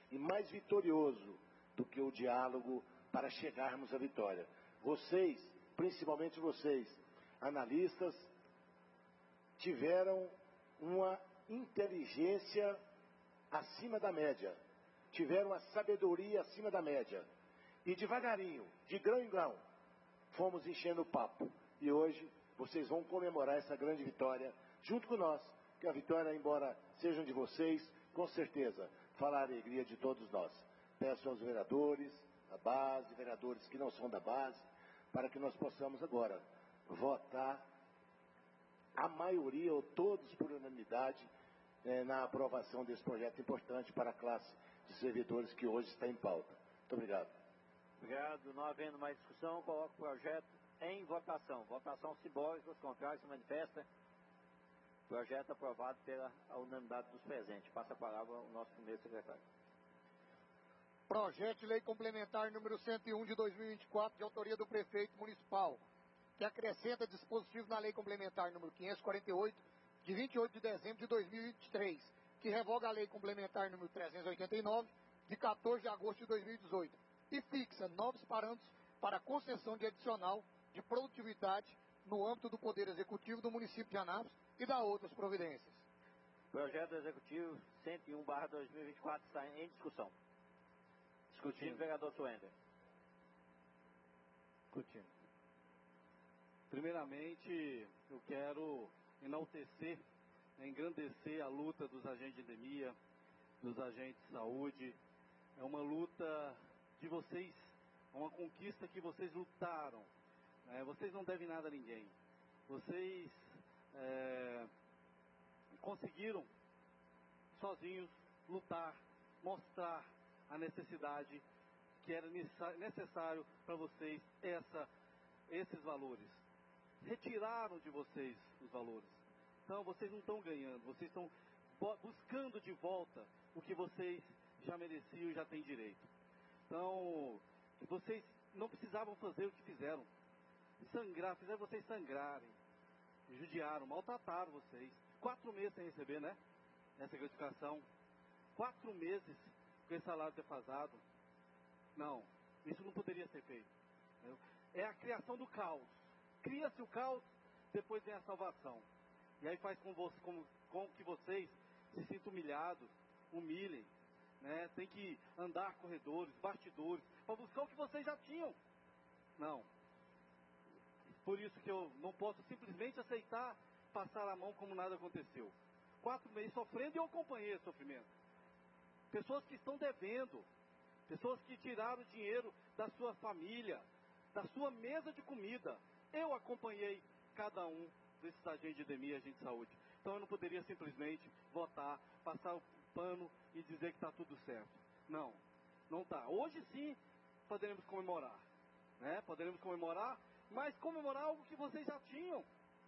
e mais vitorioso do que o diálogo para chegarmos à vitória. Vocês, principalmente vocês, analistas, tiveram uma inteligência acima da média, tiveram a sabedoria acima da média. E devagarinho, de grão em grão, fomos enchendo o papo. E hoje vocês vão comemorar essa grande vitória junto com nós, que a vitória, embora sejam de vocês, com certeza fará a alegria de todos nós. Peço aos vereadores da base, vereadores que não são da base, para que nós possamos agora votar a maioria ou todos por unanimidade na aprovação desse projeto importante para a classe de servidores que hoje está em pauta. Muito obrigado. Obrigado. Não havendo mais discussão, coloco o projeto em votação. Votação simbólica, os contrários se manifestam. Projeto aprovado pela unanimidade dos presentes. Passa a palavra ao nosso primeiro secretário. Projeto de Lei Complementar número 101 de 2024, de autoria do Prefeito Municipal, que acrescenta dispositivos na Lei Complementar número 548, de 28 de dezembro de 2023, que revoga a Lei Complementar número 389, de 14 de agosto de 2018, e fixa novos parâmetros para a concessão de adicional de produtividade no âmbito do Poder Executivo do município de Anápolis e da outras providências. Projeto Executivo 101/2024 está em discussão. Discutindo, vereador Suender. Discutindo. Primeiramente, eu quero enaltecer, engrandecer a luta dos agentes de endemia, dos agentes de saúde. É uma luta de vocês, é uma conquista que vocês lutaram. Vocês não devem nada a ninguém. Vocês conseguiram, sozinhos, lutar, mostrar a necessidade que era necessário para vocês esses valores. Retiraram de vocês os valores. Então vocês não estão ganhando, vocês estão buscando de volta o que vocês já mereciam e já têm direito. Então, vocês não precisavam fazer o que fizeram. Fizeram vocês sangrarem, judiaram, maltrataram vocês. 4 meses sem receber, né? Essa gratificação. 4 meses com esse salário defasado. Não, isso não poderia ser feito. É a criação do caos. Cria-se o caos, depois vem a salvação. E aí faz com que vocês se sintam humilhados, humilhem, né? Tem que andar corredores, bastidores, para buscar o que vocês já tinham. Não. Por isso que eu não posso simplesmente aceitar passar a mão como nada aconteceu. 4 meses sofrendo e eu acompanhei esse sofrimento. Pessoas que estão devendo, pessoas que tiraram dinheiro da sua família, da sua mesa de comida. Eu acompanhei cada um desses agentes de endemia e agentes de saúde. Então eu não poderia simplesmente votar, passar o pano e dizer que está tudo certo. Não, não está. Hoje sim poderemos comemorar, né? Poderemos comemorar, mas comemorar algo que vocês já tinham.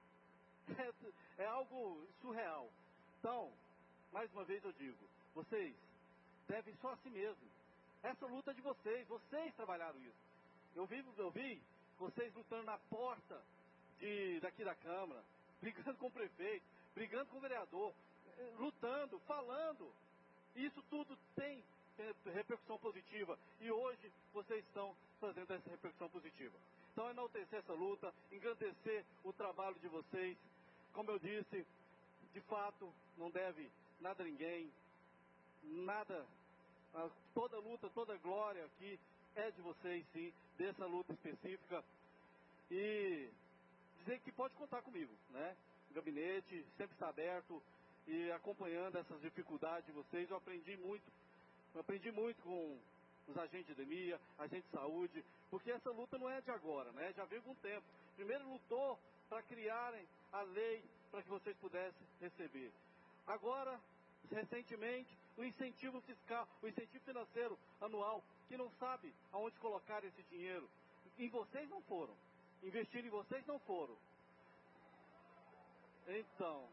É algo surreal. Então, mais uma vez eu digo, vocês devem só a si mesmos. Essa luta é de vocês trabalharam isso. Eu vi vocês lutando na porta daqui da Câmara, brigando com o prefeito, brigando com o vereador, lutando, falando. Isso tudo tem repercussão positiva. E hoje vocês estão fazendo essa repercussão positiva. Então, enaltecer essa luta, engrandecer o trabalho de vocês. Como eu disse, de fato, não deve nada a ninguém, nada, toda luta, toda glória aqui é de vocês, sim, dessa luta específica. E dizer que pode contar comigo, né? O gabinete sempre está aberto e acompanhando essas dificuldades de vocês. Eu aprendi muito com os agentes de endemia, agentes de saúde, porque essa luta não é de agora, né? Já veio algum tempo. Primeiro lutou para criarem a lei para que vocês pudessem receber. Agora, recentemente, o incentivo fiscal, o incentivo financeiro anual, que não sabe aonde colocar esse dinheiro. Em vocês não foram. Investir em vocês não foram. Então,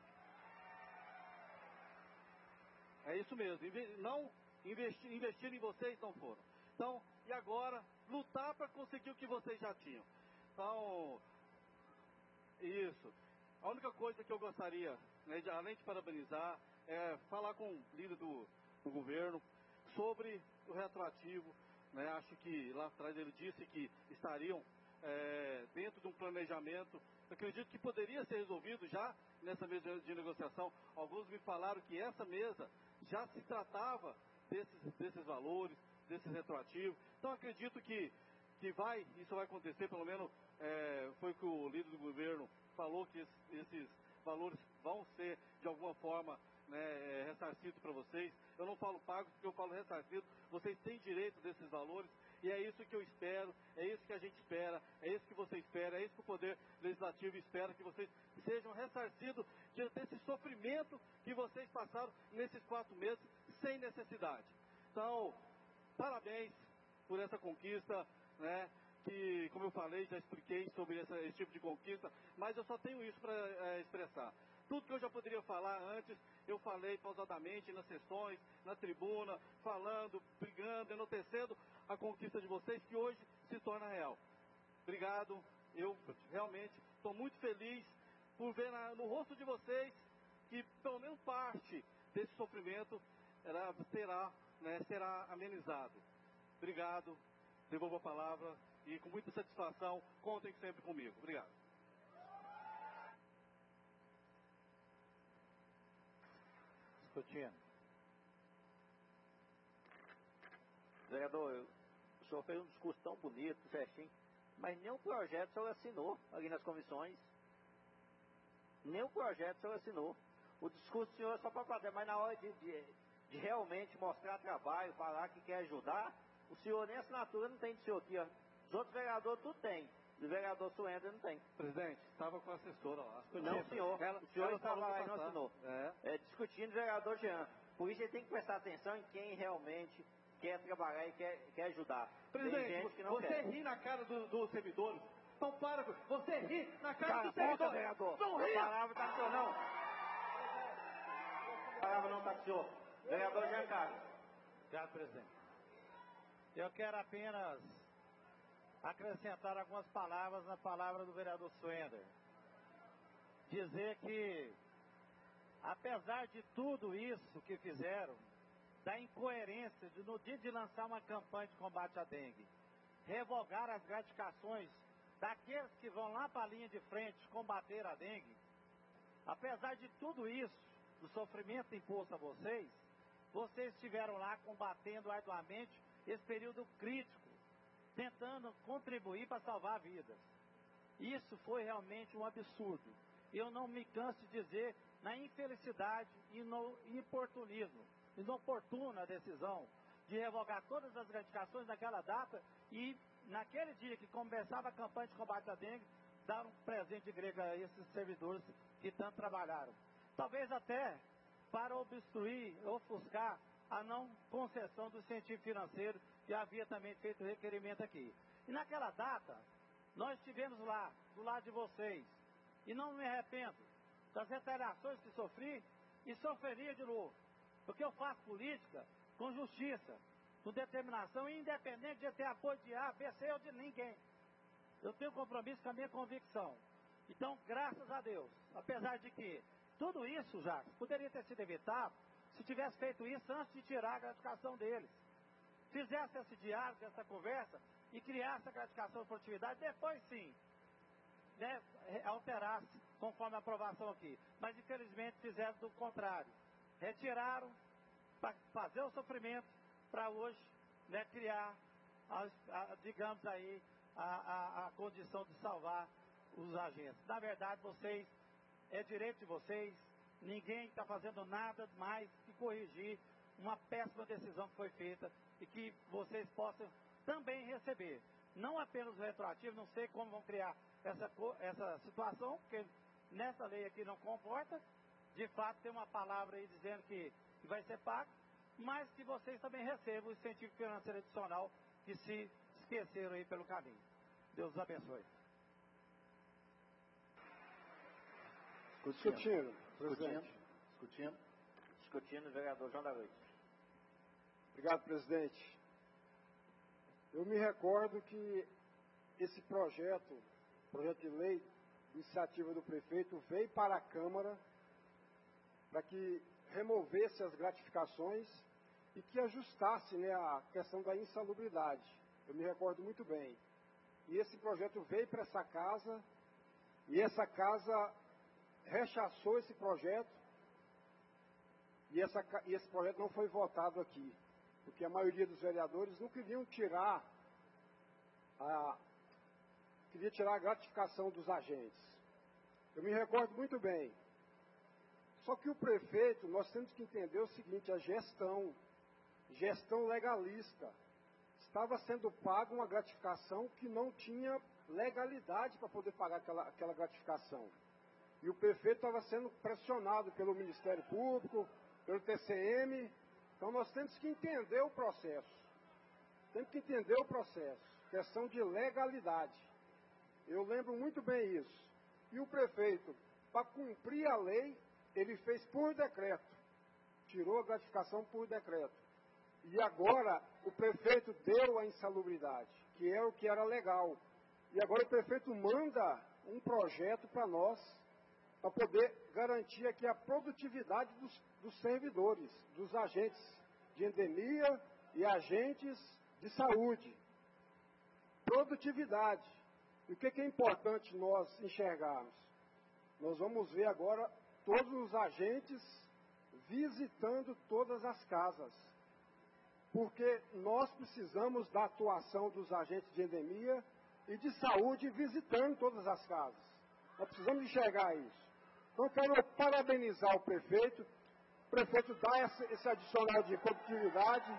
é isso mesmo. Não investir em vocês não foram. Então, e agora, lutar para conseguir o que vocês já tinham. Então, isso. A única coisa que eu gostaria, né, além de parabenizar, é falar com o líder do governo sobre o retroativo, né? Acho que lá atrás ele disse que estariam dentro de um planejamento. Acredito que poderia ser resolvido já nessa mesa de negociação. Alguns me falaram que essa mesa já se tratava desses valores, desses retroativos. Então acredito que isso vai acontecer, pelo menos foi o que o líder do governo falou, que esses valores vão ser de alguma forma ressarcidos para vocês. Eu não falo pagos, porque eu falo ressarcidos. Vocês têm direito desses valores. E é isso que eu espero, é isso que a gente espera, é isso que você espera, é isso que o Poder Legislativo espera, que vocês sejam ressarcidos desse sofrimento que vocês passaram nesses 4 meses sem necessidade. Então, parabéns por essa conquista, né? Que, como eu falei, já expliquei sobre esse tipo de conquista, mas eu só tenho isso para expressar. Tudo que eu já poderia falar antes, eu falei pausadamente nas sessões, na tribuna, falando, brigando, enaltecendo a conquista de vocês, que hoje se torna real. Obrigado, eu realmente estou muito feliz por ver no rosto de vocês que pelo menos parte desse sofrimento será amenizado. Obrigado, devolvo a palavra e com muita satisfação, contem sempre comigo. Obrigado. Discutindo. Vereador, o senhor fez um discurso tão bonito, certinho, mas nenhum projeto o senhor assinou ali nas comissões. Nenhum projeto o senhor assinou. O discurso do senhor é só para fazer, mas na hora de realmente mostrar trabalho, falar que quer ajudar, o senhor nem assinatura não tem do senhor aqui, ó. Os outros vereadores tudo tem. O vereador Suenda não tem. Presidente, estava com a assessora lá. Não, senhor. O senhor estava lá e não assinou. Discutindo o vereador Jean. Por isso ele tem que prestar atenção em quem realmente quer trabalhar e quer ajudar. Presidente, você ri na cara dos servidores. Então para, você ri na cara dos servidores. Vereador. Não ri! A palavra está com o senhor, não. A palavra não está com o senhor. Vereador Jean Carlos. Obrigado, presidente. Eu quero apenas acrescentar algumas palavras na palavra do vereador Suender. Dizer que, apesar de tudo isso que fizeram, da incoerência no dia de lançar uma campanha de combate à dengue, revogar as gratificações daqueles que vão lá para a linha de frente combater a dengue, apesar de tudo isso, do sofrimento imposto a vocês estiveram lá combatendo arduamente esse período crítico, tentando contribuir para salvar vidas. Isso foi realmente um absurdo. Eu não me canso de dizer na infelicidade e no inoportuna decisão de revogar todas as gratificações naquela data e, naquele dia que começava a campanha de combate à dengue, dar um presente de grego a esses servidores que tanto trabalharam. Talvez até para obstruir, ofuscar a não concessão do incentivo financeiro que havia também feito requerimento aqui. E naquela data, nós estivemos lá, do lado de vocês, e não me arrependo das retaliações que sofri e sofreria de novo, porque eu faço política com justiça, com determinação, independente de ter apoio de A, B, C ou de ninguém. Eu tenho compromisso com a minha convicção. Então, graças a Deus, apesar de que tudo isso, Jacques, poderia ter sido evitado se tivesse feito isso antes de tirar a gratificação deles. Fizesse esse diálogo, essa conversa e criasse a gratificação de produtividade, depois sim, alterasse conforme a aprovação aqui. Mas infelizmente fizeram do contrário. Retiraram para fazer o sofrimento para hoje criar, digamos aí, a condição de salvar os agentes. Na verdade, é direito de vocês, ninguém está fazendo nada mais que corrigir uma péssima decisão que foi feita e que vocês possam também receber. Não apenas o retroativo, não sei como vão criar essa situação, porque nessa lei aqui não comporta, de fato tem uma palavra aí dizendo que vai ser pago, mas que vocês também recebam o incentivo financeiro adicional que se esqueceram aí pelo caminho. Deus os abençoe. Discutindo, vereador João da Noite. Obrigado, presidente. Eu me recordo que esse projeto de lei, iniciativa do prefeito, veio para a Câmara para que removesse as gratificações e que ajustasse, né, a questão da insalubridade. Eu me recordo muito bem. E esse projeto veio para essa casa, e essa casa rechaçou esse projeto, e esse projeto não foi votado aqui, porque a maioria dos vereadores não queriam tirar a gratificação dos agentes. Eu me recordo muito bem. Só que o prefeito, nós temos que entender o seguinte, a gestão legalista. Estava sendo paga uma gratificação que não tinha legalidade para poder pagar aquela gratificação. E o prefeito estava sendo pressionado pelo Ministério Público, pelo TCM. Então nós temos que entender o processo. Temos que entender o processo. Questão de legalidade. Eu lembro muito bem isso. E o prefeito, para cumprir a lei, ele fez por decreto. Tirou a gratificação por decreto. E agora o prefeito deu a insalubridade, que é o que era legal. E agora o prefeito manda um projeto para nós, para poder garantir aqui a produtividade dos servidores, dos agentes de endemia e agentes de saúde. Produtividade. E o que é importante nós enxergarmos? Nós vamos ver agora todos os agentes visitando todas as casas. Porque nós precisamos da atuação dos agentes de endemia e de saúde visitando todas as casas. Nós precisamos enxergar isso. Então, eu quero parabenizar o prefeito. O prefeito dá esse adicional de produtividade,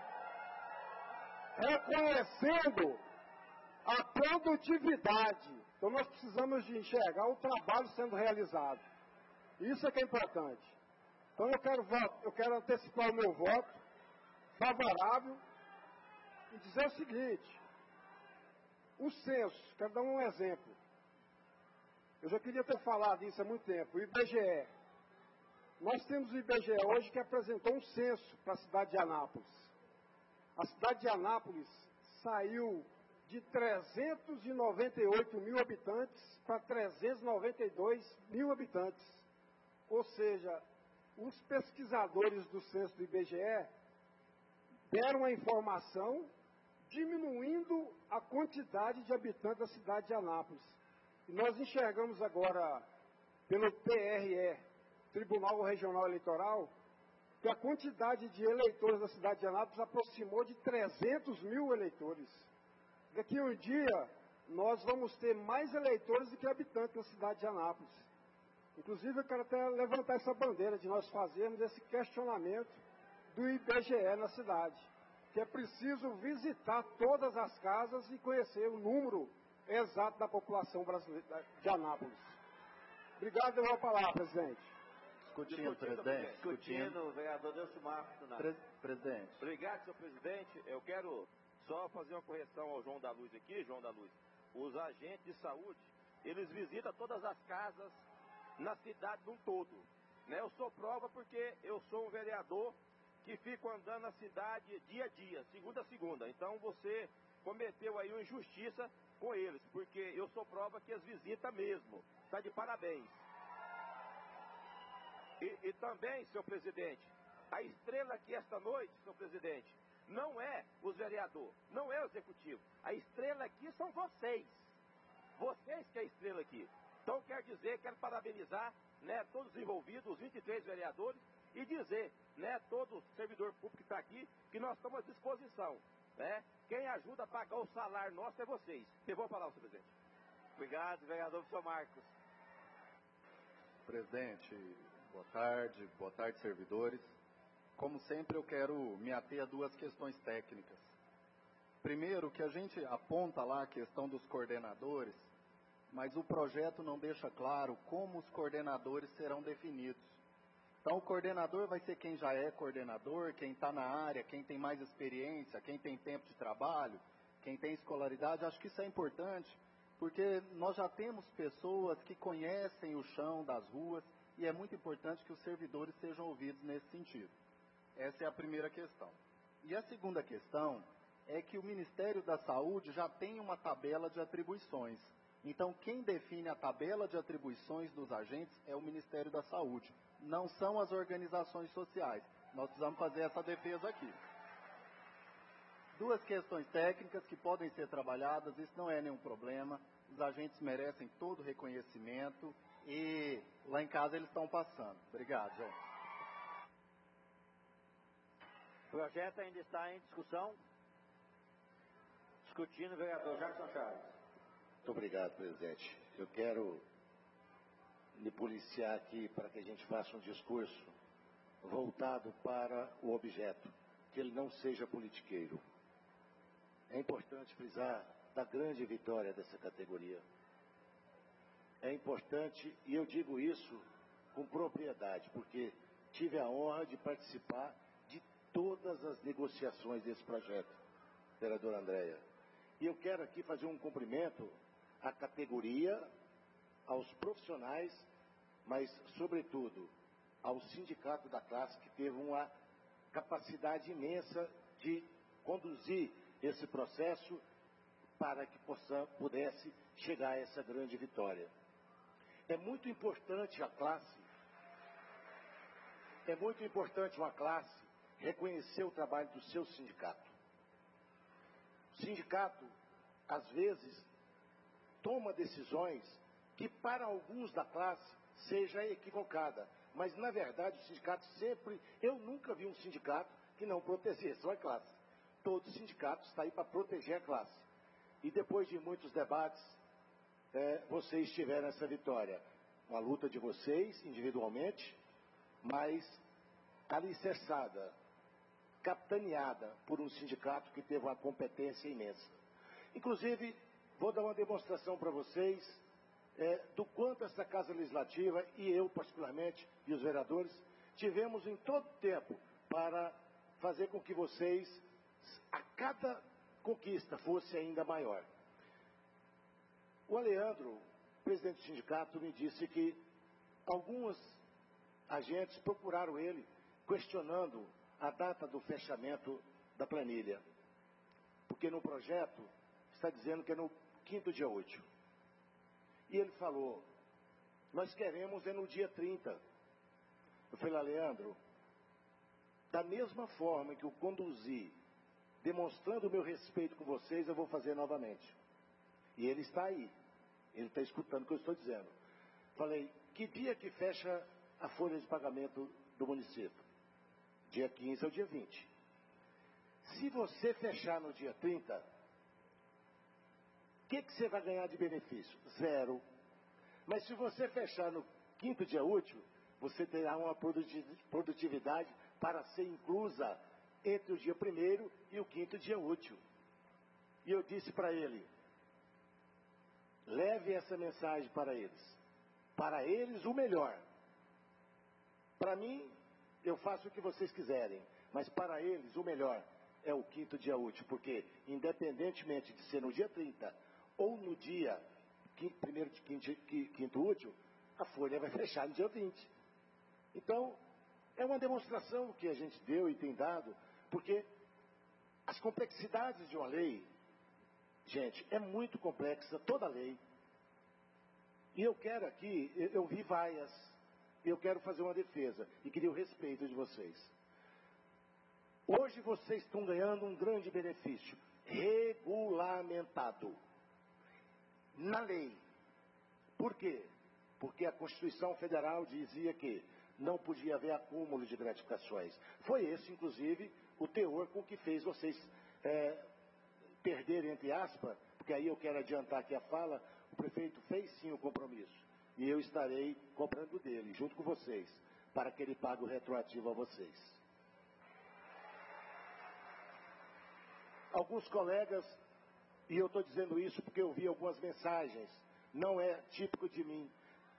reconhecendo a produtividade. Então, nós precisamos de enxergar o trabalho sendo realizado. Isso é que é importante. Então, eu quero antecipar o meu voto favorável e dizer o seguinte, o censo, quero dar um exemplo. Eu já queria ter falado isso há muito tempo, o IBGE. Nós temos o IBGE hoje que apresentou um censo para a cidade de Anápolis. A cidade de Anápolis saiu de 398 mil habitantes para 392 mil habitantes. Ou seja, os pesquisadores do censo do IBGE deram a informação diminuindo a quantidade de habitantes da cidade de Anápolis. E nós enxergamos agora, pelo TRE, Tribunal Regional Eleitoral, que a quantidade de eleitores da cidade de Anápolis aproximou de 300 mil eleitores. Daqui a um dia, nós vamos ter mais eleitores do que habitantes na cidade de Anápolis. Inclusive, eu quero até levantar essa bandeira de nós fazermos esse questionamento do IBGE na cidade, que é preciso visitar todas as casas e conhecer o número exato da população brasileira de Anápolis. Obrigado pela palavra, presidente. Discutindo, presidente. Discutindo, o vereador Delcio Marcos. Presidente. Obrigado, senhor presidente. Eu quero só fazer uma correção ao João da Luz aqui, João da Luz. Os agentes de saúde, eles visitam todas as casas na cidade de um todo. Né? Eu sou prova porque eu sou um vereador que fico andando na cidade dia a dia, segunda a segunda. Então você cometeu aí uma injustiça com eles, porque eu sou prova que eles visitam mesmo. Está de parabéns. E também, senhor presidente, a estrela aqui esta noite, senhor presidente, não é os vereadores, não é o executivo. A estrela aqui são vocês. Vocês que é a estrela aqui. Então quero dizer, quero parabenizar, né, todos os envolvidos, os 23 vereadores, e dizer, né, todo servidor público que está aqui, que nós estamos à disposição. Né? Quem ajuda a pagar o salário nosso é vocês. Devolvo a palavra, senhor presidente. Obrigado, vereador professor Marcos. Presidente, boa tarde, servidores. Como sempre, eu quero me ater a duas questões técnicas. Primeiro, que a gente aponta lá a questão dos coordenadores, mas o projeto não deixa claro como os coordenadores serão definidos. Então, o coordenador vai ser quem já é coordenador, quem está na área, quem tem mais experiência, quem tem tempo de trabalho, quem tem escolaridade. Acho que isso é importante, porque nós já temos pessoas que conhecem o chão das ruas e é muito importante que os servidores sejam ouvidos nesse sentido. Essa é a primeira questão. E a segunda questão é que o Ministério da Saúde já tem uma tabela de atribuições. Então, quem define a tabela de atribuições dos agentes é o Ministério da Saúde, não são as organizações sociais. Nós precisamos fazer essa defesa aqui. duas questões técnicas que podem ser trabalhadas, isso não é nenhum problema. Os agentes merecem todo o reconhecimento e lá em casa eles estão passando. Obrigado, gente. O projeto ainda está em discussão. Discutindo o vereador Jackson Chaves. Muito obrigado, presidente. Eu quero me policiar aqui para que a gente faça um discurso voltado para o objeto, que ele não seja politiqueiro. É importante frisar da grande vitória dessa categoria. É importante, e eu digo isso com propriedade, porque tive a honra de participar de todas as negociações desse projeto, vereadora Andréia. E eu quero aqui fazer um cumprimento à categoria, aos profissionais, mas, sobretudo, ao sindicato da classe, que teve uma capacidade imensa de conduzir esse processo para que pudesse chegar a essa grande vitória. É muito importante uma classe reconhecer o trabalho do seu sindicato. O sindicato, às vezes, toma decisões que para alguns da classe seja equivocada, mas na verdade o sindicato sempre, eu nunca vi um sindicato que não protegesse a classe. Todo sindicato está aí para proteger a classe. E depois de muitos debates, vocês tiveram essa vitória. Uma luta de vocês, individualmente, mas alicerçada, capitaneada por um sindicato que teve uma competência imensa. Inclusive, vou dar uma demonstração para vocês do quanto essa Casa Legislativa, e eu particularmente, e os vereadores, tivemos em todo tempo para fazer com que vocês, a cada conquista, fosse ainda maior. O Aleandro, presidente do sindicato, me disse que alguns agentes procuraram ele, questionando a data do fechamento da planilha. Porque no projeto está dizendo que é no 5º dia útil. E ele falou, nós queremos no dia 30. Eu falei, Leandro, da mesma forma que eu conduzi, demonstrando o meu respeito com vocês, eu vou fazer novamente. E ele está aí. Ele está escutando o que eu estou dizendo. Falei, que dia que fecha a folha de pagamento do município? Dia 15 ao dia 20. Se você fechar no dia 30, o que você vai ganhar de benefício? 0. Mas se você fechar no 5º dia útil, você terá uma produtividade para ser inclusa entre o dia 1º e o 5º dia útil. E eu disse para ele, leve essa mensagem para eles. Para eles o melhor. Para mim, eu faço o que vocês quiserem, mas para eles o melhor é o 5º dia útil, porque independentemente de ser no dia 30 ou no dia 5º útil, a folha vai fechar no dia 20. Então, é uma demonstração que a gente deu e tem dado, porque as complexidades de uma lei, gente, é muito complexa, toda lei. E eu quero aqui, eu vi vaias, eu quero fazer uma defesa e queria o respeito de vocês. Hoje vocês estão ganhando um grande benefício, regulamentado, na lei. Por quê? Porque a Constituição Federal dizia que não podia haver acúmulo de gratificações. Foi esse, inclusive, o teor com que fez vocês perderem, entre aspas, porque aí eu quero adiantar aqui a fala, o prefeito fez sim o compromisso. E eu estarei cobrando dele, junto com vocês, para que ele pague o retroativo a vocês. Alguns colegas, e eu estou dizendo isso porque eu vi algumas mensagens, não é típico de mim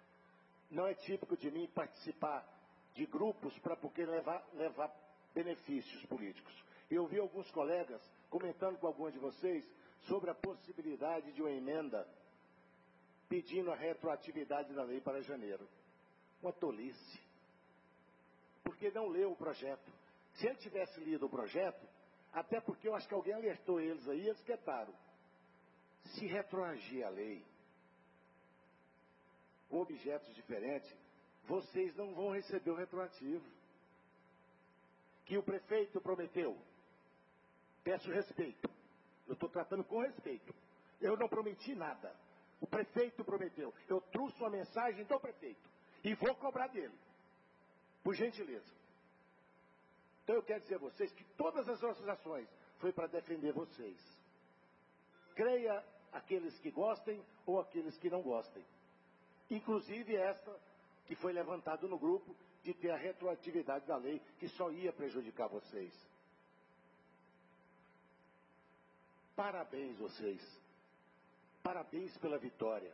participar de grupos para porque levar benefícios políticos. Eu vi alguns colegas comentando com alguns de vocês sobre a possibilidade de uma emenda pedindo a retroatividade da lei para janeiro. Uma tolice. Porque não leu o projeto. Se ele tivesse lido o projeto, até porque eu acho que alguém alertou eles aí, eles quietaram. Se retroagir a lei com objetos diferentes, vocês não vão receber o retroativo. Que o prefeito prometeu. Peço respeito. Eu estou tratando com respeito. Eu não prometi nada. O prefeito prometeu. Eu trouxe uma mensagem do prefeito. E vou cobrar dele. Por gentileza. Então eu quero dizer a vocês que todas as nossas ações foi para defender vocês. Creia aqueles que gostem ou aqueles que não gostem. Inclusive essa que foi levantado no grupo de ter a retroatividade da lei que só ia prejudicar vocês. Parabéns vocês. Parabéns pela vitória.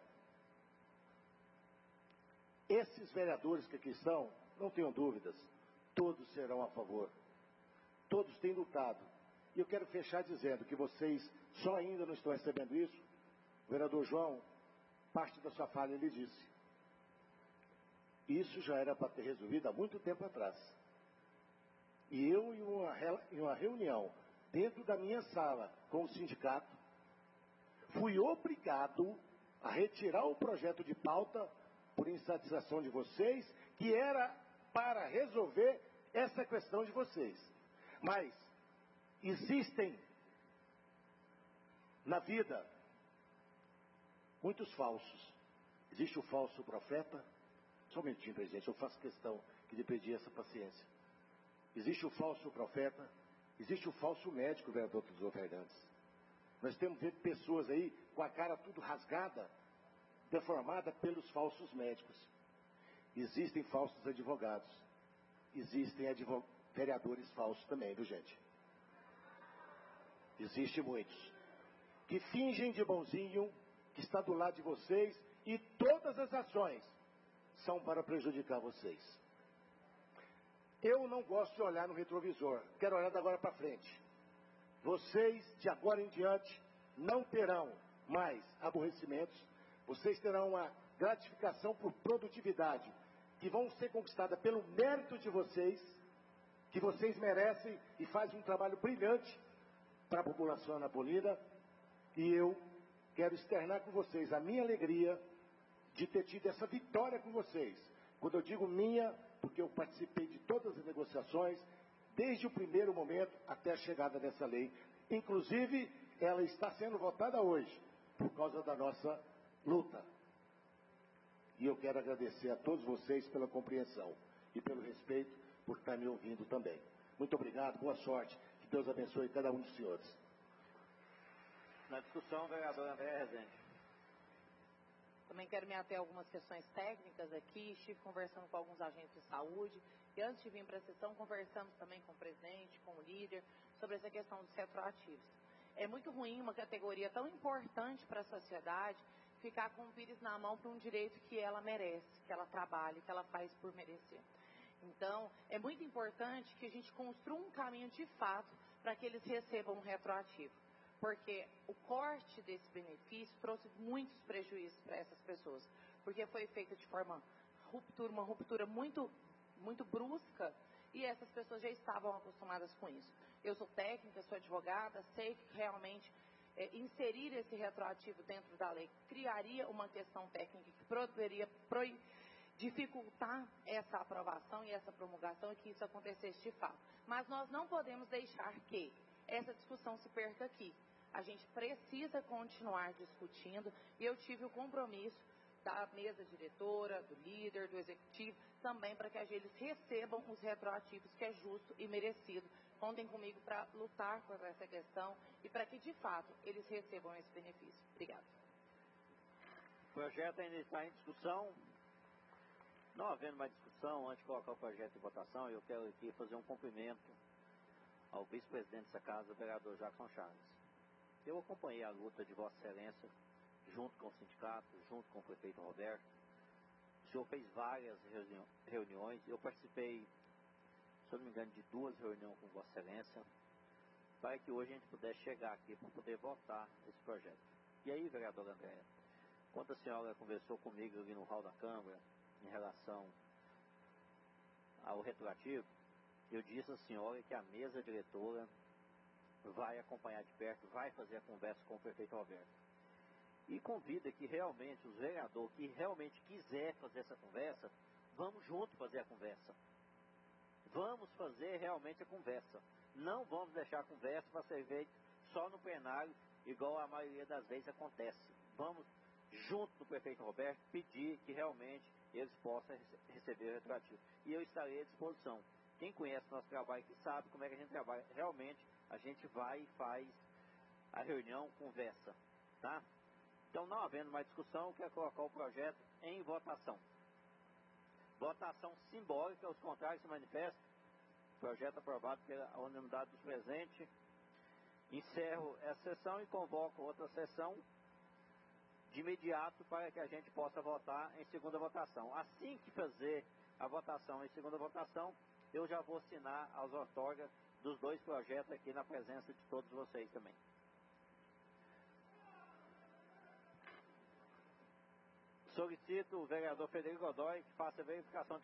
Esses vereadores que aqui estão, não tenham dúvidas, todos serão a favor. Todos têm lutado. E eu quero fechar dizendo que vocês só ainda não estão recebendo isso. O vereador João, parte da sua fala, ele disse. Isso já era para ter resolvido há muito tempo atrás. E eu, em uma reunião dentro da minha sala com o sindicato, fui obrigado a retirar o projeto de pauta por insatisfação de vocês, que era para resolver essa questão de vocês. Mas existem na vida muitos falsos. Existe o falso profeta. Só um minutinho, presidente, eu faço questão de pedir essa paciência. Existe o falso profeta, existe o falso médico, vereador Tuzo Fernandes. Nós temos pessoas aí com a cara tudo rasgada, deformada pelos falsos médicos. Existem falsos advogados. Existem vereadores falsos também, viu, gente? Existem muitos que fingem de bonzinho, que está do lado de vocês, e todas as ações são para prejudicar vocês. Eu não gosto de olhar no retrovisor, quero olhar de agora para frente. Vocês, de agora em diante, não terão mais aborrecimentos, vocês terão uma gratificação por produtividade, que vão ser conquistada pelo mérito de vocês, que vocês merecem e fazem um trabalho brilhante para a população anapolina, e eu quero externar com vocês a minha alegria de ter tido essa vitória com vocês. Quando eu digo minha, porque eu participei de todas as negociações, desde o primeiro momento até a chegada dessa lei. Inclusive, ela está sendo votada hoje, por causa da nossa luta. E eu quero agradecer a todos vocês pela compreensão e pelo respeito por estar me ouvindo também. Muito obrigado, boa sorte, que Deus abençoe cada um dos senhores. Na discussão, vereador André Rezende. Também quero me ater a algumas questões técnicas aqui. Estive conversando com alguns agentes de saúde. E antes de vir para a sessão, conversamos também com o presidente, com o líder, sobre essa questão dos retroativos. É muito ruim uma categoria tão importante para a sociedade ficar com o vírus na mão para um direito que ela merece, que ela trabalha, que ela faz por merecer. Então, é muito importante que a gente construa um caminho de fato para que eles recebam um retroativo. Porque o corte desse benefício trouxe muitos prejuízos para essas pessoas. Porque foi feita de forma uma ruptura muito, muito brusca, e essas pessoas já estavam acostumadas com isso. Eu sou técnica, sou advogada, sei que realmente inserir esse retroativo dentro da lei criaria uma questão técnica que poderia dificultar essa aprovação e essa promulgação, e que isso acontecesse de fato. Mas nós não podemos deixar que essa discussão se perca aqui. A gente precisa continuar discutindo, e eu tive o compromisso da mesa diretora, do líder, do executivo, também para que eles recebam os retroativos, que é justo e merecido. Contem comigo para lutar por essa questão e para que, de fato, eles recebam esse benefício. Obrigada. O projeto ainda está em discussão. Não havendo mais discussão, antes de colocar o projeto em votação, eu quero aqui fazer um cumprimento ao vice-presidente dessa casa, o vereador Jackson Chaves. Eu acompanhei a luta de Vossa Excelência, junto com o sindicato, junto com o prefeito Roberto. O senhor fez várias reuniões, eu participei, se eu não me engano, de 2 reuniões com Vossa Excelência, para que hoje a gente pudesse chegar aqui para poder votar esse projeto. E aí, vereador André, quando a senhora conversou comigo ali no hall da Câmara, em relação ao retroativo, eu disse à senhora que a mesa diretora vai acompanhar de perto, vai fazer a conversa com o prefeito Roberto. E convida que realmente os vereadores que realmente quiser fazer essa conversa, vamos junto fazer a conversa. Vamos fazer realmente a conversa. Não vamos deixar a conversa para ser feita só no plenário, igual a maioria das vezes acontece. Vamos, junto do prefeito Roberto, pedir que realmente eles possam receber o retroativo. E eu estarei à disposição. Quem conhece nosso trabalho que sabe como é que a gente trabalha. Realmente, a gente vai e faz a reunião, conversa. Tá? Então, não havendo mais discussão, eu quero colocar o projeto em votação. Votação simbólica, os contrários se manifestam. Projeto aprovado pela unanimidade dos presentes. Encerro essa sessão e convoco outra sessão de imediato para que a gente possa votar em segunda votação. Assim que fazer a votação em segunda votação, eu já vou assinar as outorgas dos 2 projetos aqui na presença de todos vocês também. Solicito o vereador Frederico Godoy que faça a verificação de